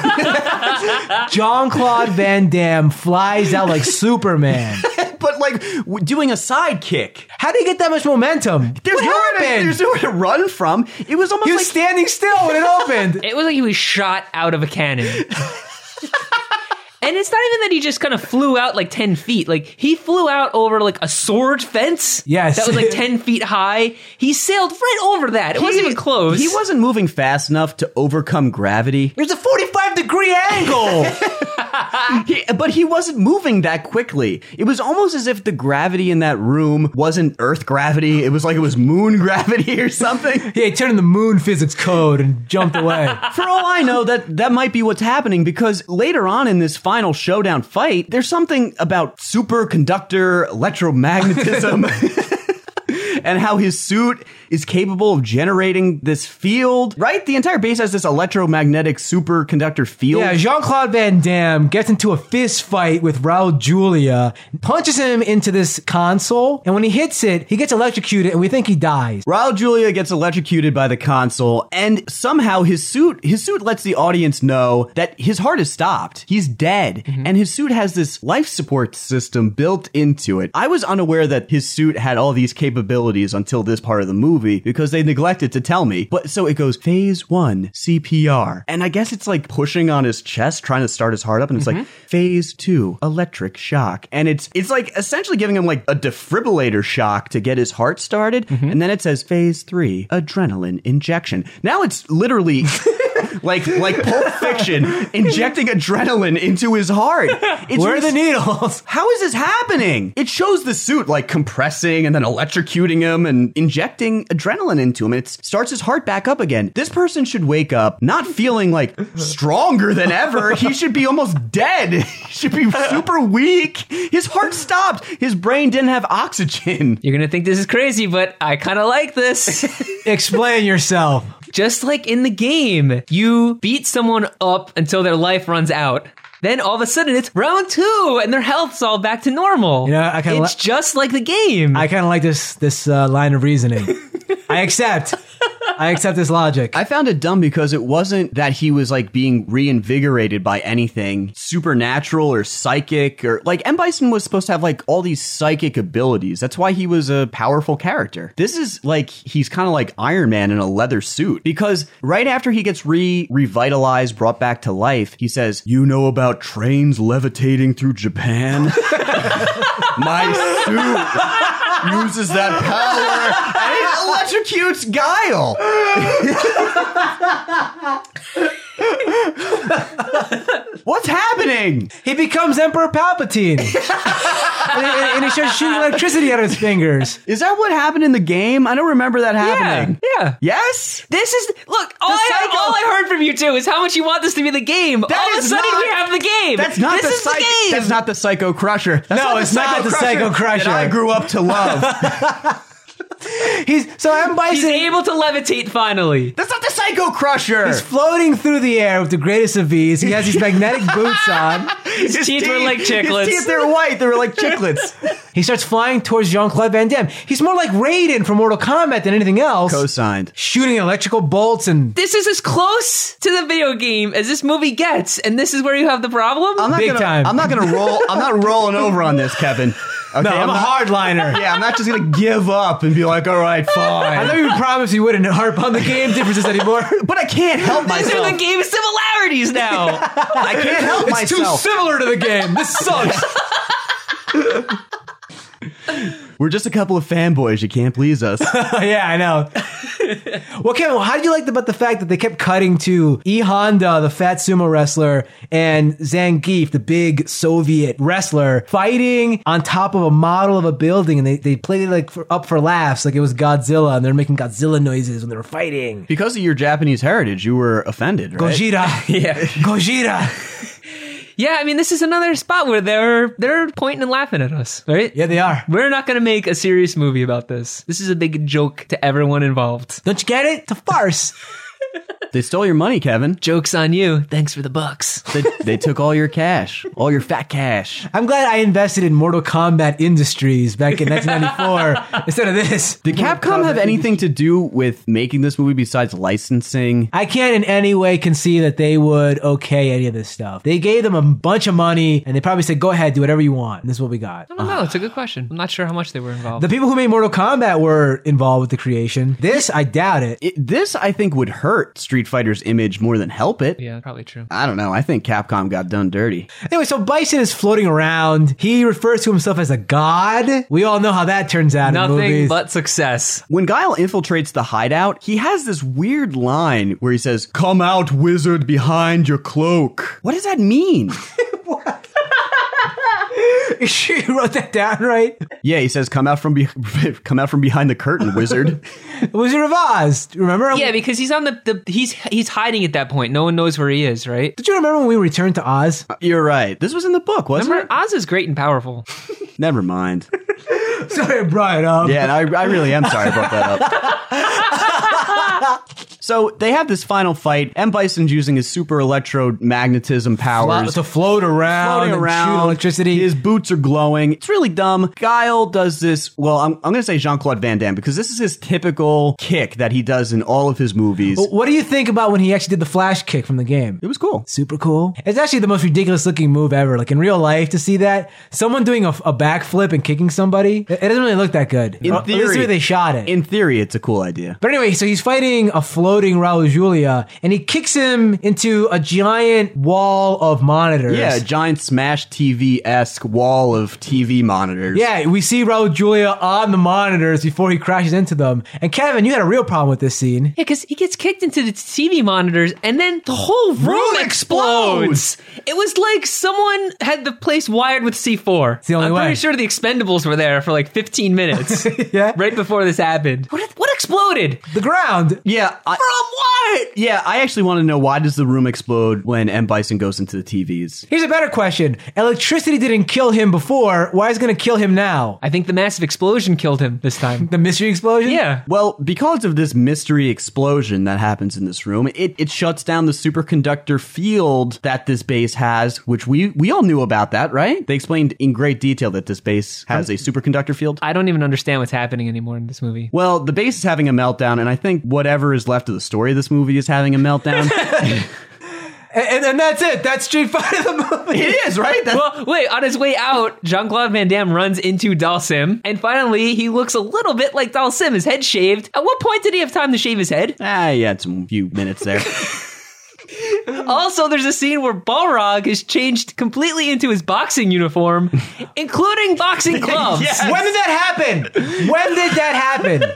Jean-Claude Van Damme flies out like Superman. But like doing a sidekick. How did he get that much momentum? There's nowhere to run from. It was almost He was like standing still when it opened. It was like he was shot out of a cannon. And it's not even that he just kind of flew out like 10 feet. Like, he flew out over like a sword fence. Yes. That was like 10 feet high. He sailed right over that. It wasn't even close. He wasn't moving fast enough to overcome gravity. There's a 45-degree angle. But he wasn't moving that quickly. It was almost as if the gravity in that room wasn't Earth gravity. It was like it was moon gravity or something. Yeah, he turned in the moon physics code and jumped away. For all I know, that might be what's happening, because later on in this final showdown fight, there's something about superconductor electromagnetism and how his suit is capable of generating this field, right? The entire base has this electromagnetic superconductor field. Yeah, Jean-Claude Van Damme gets into a fist fight with Raul Julia, punches him into this console, and when he hits it, he gets electrocuted, and we think he dies. Raul Julia gets electrocuted by the console, and somehow his suit lets the audience know that his heart is stopped. He's dead, and his suit has this life support system built into it. I was unaware that his suit had all these capabilities until this part of the movie, because they neglected to tell me. But so it goes phase 1 CPR, and I guess it's like pushing on his chest, trying to start his heart up, and it's like phase 2 electric shock, and it's like essentially giving him like a defibrillator shock to get his heart started, and then it says phase 3 adrenaline injection. Now it's literally like Pulp Fiction injecting adrenaline into his heart. Where are the needles? How is this happening? It shows the suit like compressing and then electrocuting him and injecting adrenaline into him. It starts his heart back up again. This person should wake up not feeling like stronger than ever. He should be almost dead. He should be super weak. His heart stopped. His brain didn't have oxygen. You're going to think this is crazy, but I kind of like this. Explain yourself. Just like in the game, you beat someone up until their life runs out. Then all of a sudden it's round 2 and their health's all back to normal. You know, it's just like the game. I kind of like this line of reasoning. I accept this logic. I found it dumb because it wasn't that he was like being reinvigorated by anything supernatural or psychic, or like M. Bison was supposed to have like all these psychic abilities. That's why he was a powerful character. This is like he's kind of like Iron Man in a leather suit, because right after he gets revitalized, brought back to life, he says, "You know about trains levitating through Japan? My suit uses that power." And it electrocutes Guile. What's happening? He becomes Emperor Palpatine. and he starts shooting electricity out of his fingers. Is that what happened in the game? I don't remember that happening. Yeah. Yes? This is, look, all I heard from you two is how much you want this to be the game. All of a sudden we have the game. That's not this is the game. That's not the Psycho Crusher. It's not the Psycho Crusher that I grew up to love. M. Bison. He's able to levitate finally. That's not the Psycho Crusher. He's floating through the air with the greatest of ease. He has these magnetic boots on. His teeth were like chiclets. His teeth, they're white. They were like chiclets. He starts flying towards Jean-Claude Van Damme. He's more like Raiden from Mortal Kombat than anything else. Co-signed. Shooting electrical bolts and... This is as close to the video game as this movie gets, and this is where you have the problem? Big time. I'm not going to roll. I'm not rolling over on this, Kevin. Okay, No, I'm a hardliner. Yeah, I'm not just going to give up and be like, all right, fine. I thought you promised you wouldn't harp on the game differences anymore. But I can't help These myself. are the game similarities now. I can't help It's too myself. similar to the game. This sucks. We're just a couple of fanboys. You can't please us. Yeah, I know. Well, Kevin, how did you like about the fact that they kept cutting to E. Honda, the fat sumo wrestler, and Zangief, the big Soviet wrestler, fighting on top of a model of a building, and they played it like up for laughs, like it was Godzilla, and they're making Godzilla noises when they were fighting. Because of your Japanese heritage, you were offended, right? Gojira. Yeah. Gojira. Yeah, I mean, this is another spot where they're pointing and laughing at us, right? Yeah, they are. We're not going to make a serious movie about this. This is a big joke to everyone involved. Don't you get it? It's a farce. They stole your money, Kevin. Joke's on you. Thanks for the bucks. They took all your cash, all your fat cash. I'm glad I invested in Mortal Kombat Industries back in 1994 instead of this. Did Capcom have anything to do with making this movie besides licensing? I can't in any way conceive that they would okay any of this stuff. They gave them a bunch of money and they probably said, go ahead, do whatever you want. And this is what we got. I don't know. It's a good question. I'm not sure how much they were involved. The people who made Mortal Kombat were involved with the creation. This, I doubt it. This, I think, would hurt Street Fighter's image more than help it. Yeah, probably true. I don't know. I think Capcom got done dirty. Anyway, so Bison is floating around. He refers to himself as a god. We all know how that turns out in Nothing movies. but success. When Guile infiltrates the hideout, he has this weird line where he says, "Come out, wizard, behind your cloak." What does that mean? You sure you wrote that down right? Yeah, he says, come out from behind the curtain, wizard." Wizard of Oz. Remember? Yeah, because he's on he's hiding at that point. No one knows where he is, right? Did you remember when we returned to Oz? You're right. This was in the book, wasn't Remember, Oz is great and powerful. it? Never mind. Sorry, I brought it up. Yeah, and I really am sorry I brought that up. So they have this final fight. M. Bison's using his super electromagnetism powers To float around, floating around. and shoot electricity. His boots are glowing. It's really dumb. Guile does this. Well, I'm going to say Jean-Claude Van Damme because this is his typical kick that he does in all of his movies. What do you think about when he actually did the flash kick from the game? It was cool. Super cool. It's actually the most ridiculous looking move ever. Like in real life, to see that someone doing a backflip and kicking somebody, it doesn't really look that good. In At least theory, the way they shot it. In theory, it's a cool idea. But anyway, so he's fighting a floating Raul Julia, and he kicks him into a giant wall of monitors. Yeah, a giant Smash TV-esque wall of TV monitors. Yeah, we see Raul Julia on the monitors before he crashes into them. And Kevin, you had a real problem with this scene. Yeah, because he gets kicked into the TV monitors and then the whole room explodes. It was like someone had the place wired with C4. It's the only I'm way. pretty sure the Expendables were there for like 15 minutes. Yeah. Right before this happened. What exploded? The ground. Yeah. From what? Yeah, I actually want to know, why does the room explode when M. Bison goes into the TVs? Here's a better question. Electricity didn't kill him before. Why is it going to kill him now? I think the massive explosion killed him this time. The mystery explosion? Yeah. Well, because of this mystery explosion that happens in this room, it shuts down the superconductor field that this base has, which we all knew about that, right? They explained in great detail that this base has a superconductor field. I don't even understand what's happening anymore in this movie. Well, the base is having a meltdown, and I think whatever is left of the story of this movie is having a meltdown. And that's it. That's Street Fighter the movie. It is, right? Well, wait, on his way out, Jean-Claude Van Damme runs into Dalsim, and finally, he looks a little bit like Dalsim, his head shaved. At what point did he have time to shave his head? He had some few minutes there. Also, there's a scene where Balrog is changed completely into his boxing uniform, including boxing gloves. Yes. When did that happen? When did that happen?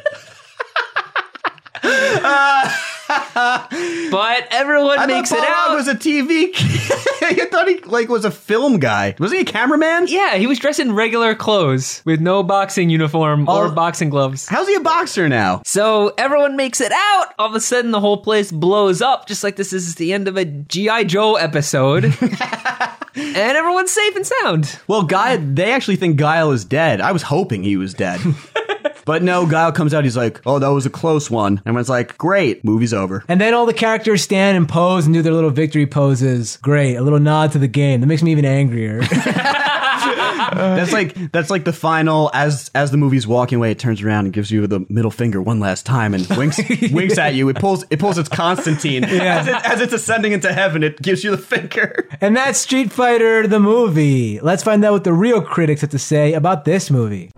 But everyone makes it out. Was a TV. I thought he was a film guy. Was he a cameraman? Yeah, he was dressed in regular clothes with no boxing uniform or boxing gloves. How's he a boxer now? So everyone makes it out. All of a sudden, the whole place blows up, just like this is the end of a G.I. Joe episode. And everyone's safe and sound. Well, they actually think Guile is dead. I was hoping he was dead. But no, Guile comes out, he's like, oh, that was a close one. And everyone's like, great, movie's over. And then all the characters stand and pose and do their little victory poses. Great. A little nod to the game. That makes me even angrier. That's like the final, as the movie's walking away, it turns around and gives you the middle finger one last time and winks at you. It pulls its Constantine. Yeah. As it's ascending into heaven, it gives you the finger. And that's Street Fighter the movie. Let's find out what the real critics have to say about this movie.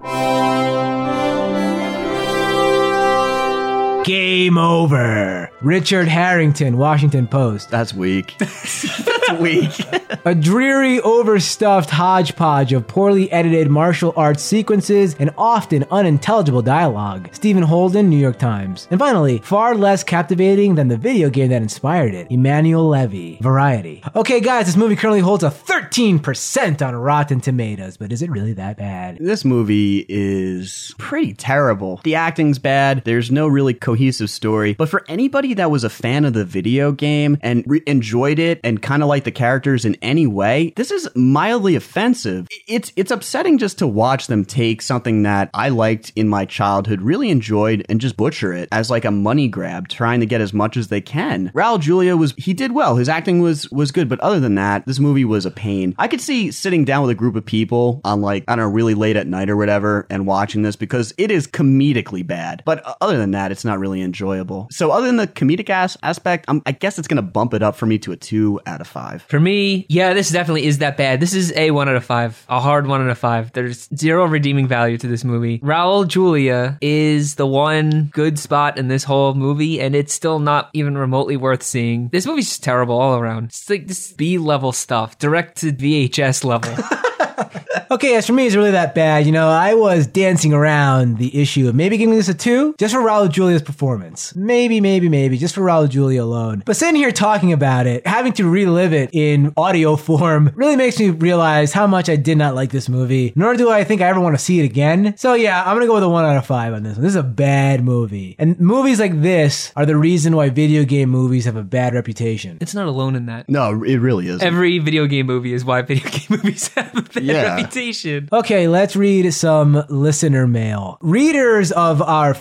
Game over. Richard Harrington, Washington Post. That's weak. That's week. A dreary, overstuffed hodgepodge of poorly edited martial arts sequences and often unintelligible dialogue. Stephen Holden, New York Times. And finally, far less captivating than the video game that inspired it. Emmanuel Levy, Variety. Okay, guys, this movie currently holds a 13% on Rotten Tomatoes, but is it really that bad? This movie is pretty terrible. The acting's bad. There's no really cohesive story. But for anybody that was a fan of the video game and enjoyed it and kind of liked the characters in any way, this is mildly offensive. It's upsetting just to watch them take something that I liked in my childhood, really enjoyed, and just butcher it as like a money grab, trying to get as much as they can. Raul Julia he did well. His acting was good, but other than that, this movie was a pain. I could see sitting down with a group of people on like, I don't know, really late at night or whatever and watching this because it is comedically bad. But other than that, it's not really enjoyable. So other than the comedic aspect, I guess it's going to bump it up for me to a 2 out of 5. For me, yeah, this definitely is that bad. This is a 1 out of 5. A hard 1 out of 5. There's zero redeeming value to this movie. Raul Julia is the one good spot in this whole movie, and it's still not even remotely worth seeing. This movie's just terrible all around. It's like this B-level stuff, direct to VHS level. Okay, as for me, it's really that bad. You know, I was dancing around the issue of maybe giving this a 2 just for Raul Julia's performance. Maybe, just for Raul Julia alone. But sitting here talking about it, having to relive it in audio form really makes me realize how much I did not like this movie, nor do I think I ever want to see it again. So yeah, I'm gonna go with a 1 out of 5 on this one. This is a bad movie. And movies like this are the reason why video game movies have a bad reputation. It's not alone in that. No, it really is. Every video game movie is why video game movies have a bad reputation. Okay, let's read some listener mail. Readers of our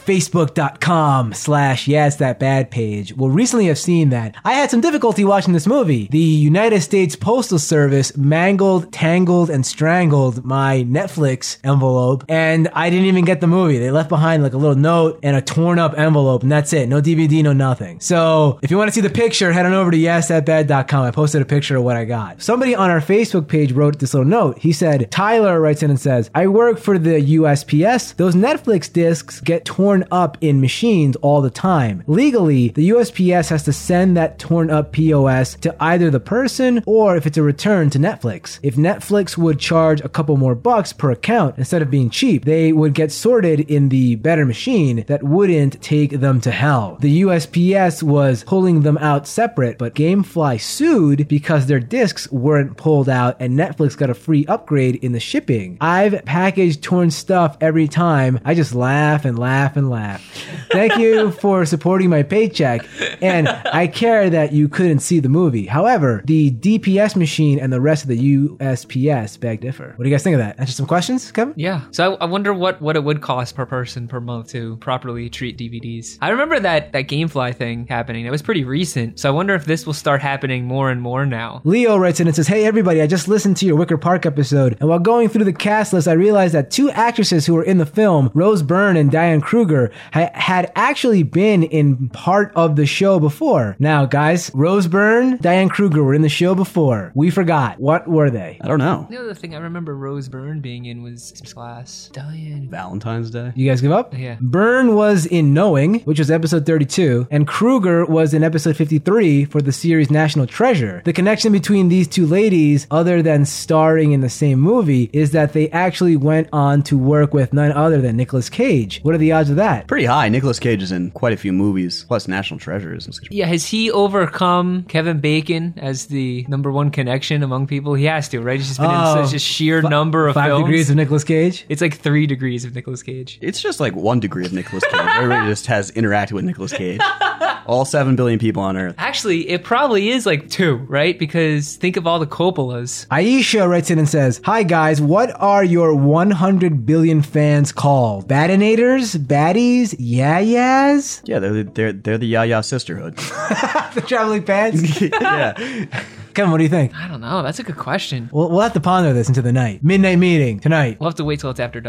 Facebook.com/YeahIt'sThatBad page will recently have seen that I had some difficulty watching this movie. The United States Postal Service mangled, tangled, and strangled my Netflix envelope, and I didn't even get the movie. They left behind like a little note and a torn up envelope, and that's it. No DVD, no nothing. So if you want to see the picture, head on over to YeahIt'sThatBad.com. I posted a picture of what I got. Somebody on our Facebook page wrote this little note. He said, Tyler writes in and says, I work for the USPS. Those Netflix discs get torn up in machines all the time. Legally, the USPS has to send that torn up POS to either the person or, if it's a return, to Netflix. If Netflix would charge a couple more bucks per account instead of being cheap, they would get sorted in the better machine that wouldn't take them to hell. The USPS was pulling them out separate, but Gamefly sued because their discs weren't pulled out and Netflix got a free upgrade in the shipping. I've packaged torn stuff every time. I just laugh and laugh and laugh. Thank you for supporting my paycheck, and I care that you couldn't see the movie. However, the DPS machine and the rest of the USPS beg differ. What do you guys think of that? Answer some questions, Kevin? Yeah. So I wonder what it would cost per person per month to properly treat DVDs. I remember that Gamefly thing happening. It was pretty recent. So I wonder if this will start happening more and more now. Leo writes in and says, hey everybody, I just listened to your Wicker Park episode, and while going through the cast list, I realized that 2 actresses who were in the film, Rose Byrne and Diane Kruger, had actually been in part of the show before. Now, guys, Rose Byrne, Diane Kruger were in the show before. We forgot. What were they? I don't know. The other thing I remember Rose Byrne being in was Class. Diane. Valentine's Day. You guys give up? Yeah. Byrne was in Knowing, which was episode 32, and Kruger was in episode 53 for the series National Treasure. The connection between these two ladies, other than starring in the same movie, is that they actually went on to work with none other than Nicolas Cage. What are the odds of that? Pretty high. Nicolas Cage is in quite a few movies, plus National Treasure is. Yeah, has he overcome Kevin Bacon as the number one connection among people? He has to, right? He's just been in such a sheer number of 5 films. degrees of Nicolas Cage? It's like 3 degrees of Nicolas Cage. It's just like 1 degree of Nicolas Cage. Everybody just has interacted with Nicolas Cage. All 7 billion people on Earth. Actually, it probably is like 2, right? Because think of all the Coppolas. Aisha writes in and says, hi guys, what are your 100 billion fans called? Badinators? Baddies? Yeah-yeahs? Yeah, they're the Yaya sisterhood. The traveling pants? Yeah. Kevin, what do you think? I don't know. That's a good question. We'll have to ponder this into the night. Midnight meeting tonight. We'll have to wait till it's after dark.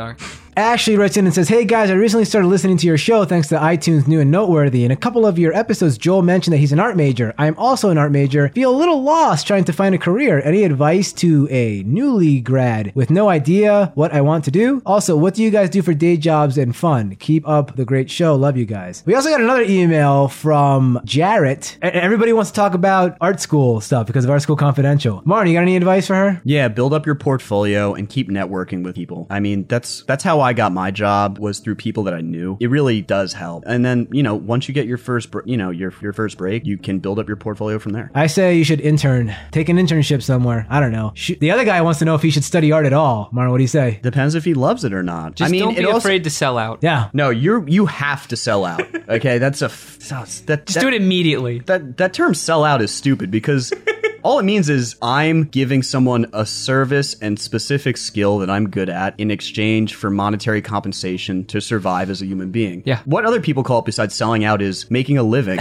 Ashley writes in and says, hey guys, I recently started listening to your show thanks to iTunes New and Noteworthy. In a couple of your episodes, Joel mentioned that he's an art major. I am also an art major. Feel a little lost trying to find a career. Any advice to a newly grad with no idea what I want to do? Also, what do you guys do for day jobs and fun? Keep up the great show. Love you guys. We also got another email from Jarrett. Everybody wants to talk about art school stuff because of Art School Confidential. Martin, you got any advice for her? Yeah, build up your portfolio and keep networking with people. I mean, that's how I got my job, was through people that I knew. It really does help. And then, once you get your first, your first break, you can build up your portfolio from there. I say you should intern. Take an internship somewhere. I don't know. The other guy wants to know if he should study art at all. Martin, what do you say? Depends if he loves it or not. Just don't be afraid to sell out. Yeah. No, you have to sell out. Okay, that's just do it immediately. That term "sell out" is stupid because all it means is I'm giving someone a service and specific skill that I'm good at in exchange for monetary compensation to survive as a human being. Yeah. What other people call it besides selling out is making a living.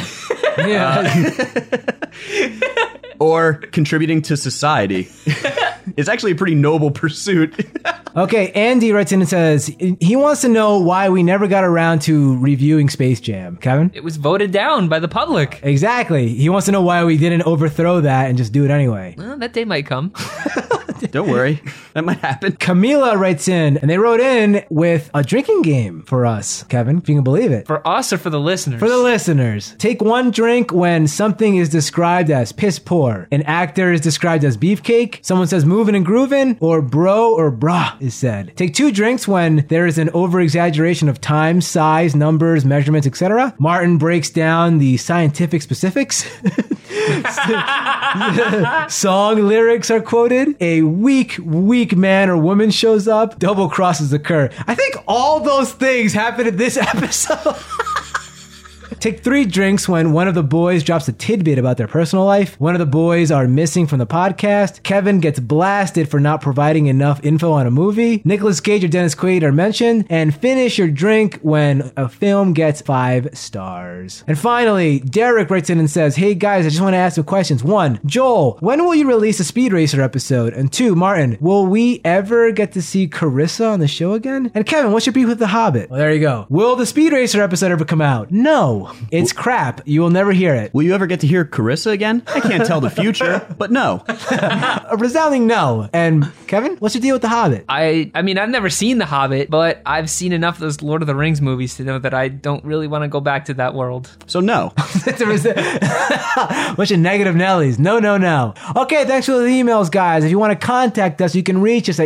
Or contributing to society. It's actually a pretty noble pursuit. Okay, Andy writes in and says he wants to know why we never got around to reviewing Space Jam. Kevin? It was voted down by the public. Exactly. He wants to know why we didn't overthrow that and just do it anyway. Well, that day might come. Don't worry. That might happen. Camila writes in, and they wrote in with a drinking game for us, Kevin, if you can believe it. For us or for the listeners? For the listeners. Take one drink when something is described as piss poor. An actor is described as beefcake. Someone says moving and grooving, or bro or brah is said. Take 2 drinks when there is an over-exaggeration of time, size, numbers, measurements, etc. Martin breaks down the scientific specifics. Song lyrics are quoted. A weak man or woman shows up. Double crosses occur. I think all those things happen in this episode. Take 3 drinks when one of the boys drops a tidbit about their personal life. One of the boys are missing from the podcast. Kevin gets blasted for not providing enough info on a movie. Nicolas Cage or Dennis Quaid are mentioned. And finish your drink when a film gets 5 stars. And finally, Derek writes in and says, hey guys, I just want to ask some questions. 1, Joel, when will you release a Speed Racer episode? And 2, Martin, will we ever get to see Carissa on the show again? And Kevin, what's your beef with The Hobbit? Well, there you go. Will the Speed Racer episode ever come out? No. It's crap. You will never hear it. Will you ever get to hear Carissa again? I can't tell the future, but no. A resounding no. And Kevin, what's your deal with The Hobbit? I mean, I've never seen The Hobbit, but I've seen enough of those Lord of the Rings movies to know that I don't really want to go back to that world. So no. Bunch of negative Nellies. No. Okay, thanks for the emails, guys. If you want to contact us, you can reach us at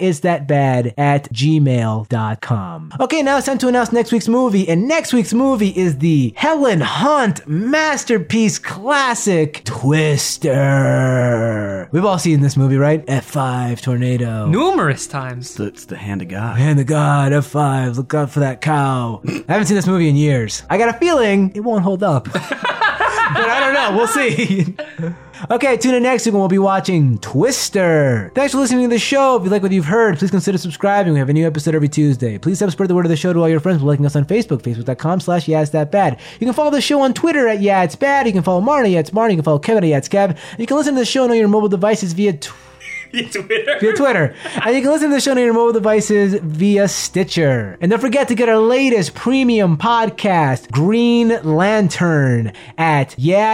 yeahitsthatbad@gmail.com. Okay, now it's time to announce next week's movie. And next week's movie is the Helen Hunt masterpiece classic, Twister. We've all seen this movie, right? F5 tornado. Numerous times. It's the hand of God. Hand of God, F5, look out for that cow. I haven't seen this movie in years. I got a feeling it won't hold up. But I don't know, we'll see. Okay, tune in next week when we'll be watching Twister. Thanks for listening to the show. If you like what you've heard, please consider subscribing. We have a new episode every Tuesday. Please help spread the word of the show to all your friends by liking us on Facebook, facebook.com/yeahitsthatbad. You can follow the show on Twitter at yeahitsbad. You can follow Martin at yeahitsmartin. You can follow Kevin at yeahitskev. And you can listen to the show on your mobile devices via Twitter. And you can listen to the show on your mobile devices via Stitcher. And don't forget to get our latest premium podcast, Green Lantern, at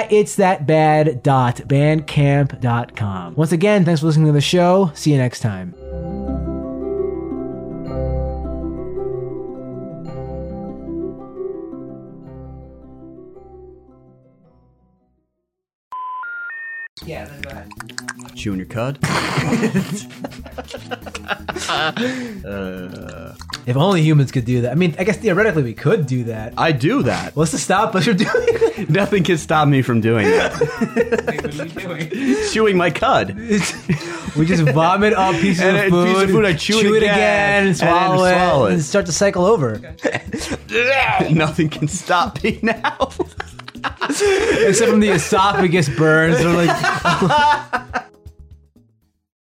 yeahitsthatbad.bandcamp.com. Once again, thanks for listening to the show. See you next time. Yeah, then go ahead. Chewing your cud. If only humans could do that. I mean, I guess theoretically we could do that. I do that. What's to stop us from doing it? Nothing can stop me from doing that. What are you doing? Chewing my cud. We just vomit up pieces of food. Piece of food, I chew it again, and swallow and then swallow it, and start the cycle over. Nothing can stop me now. Except from the esophagus burns. They're like...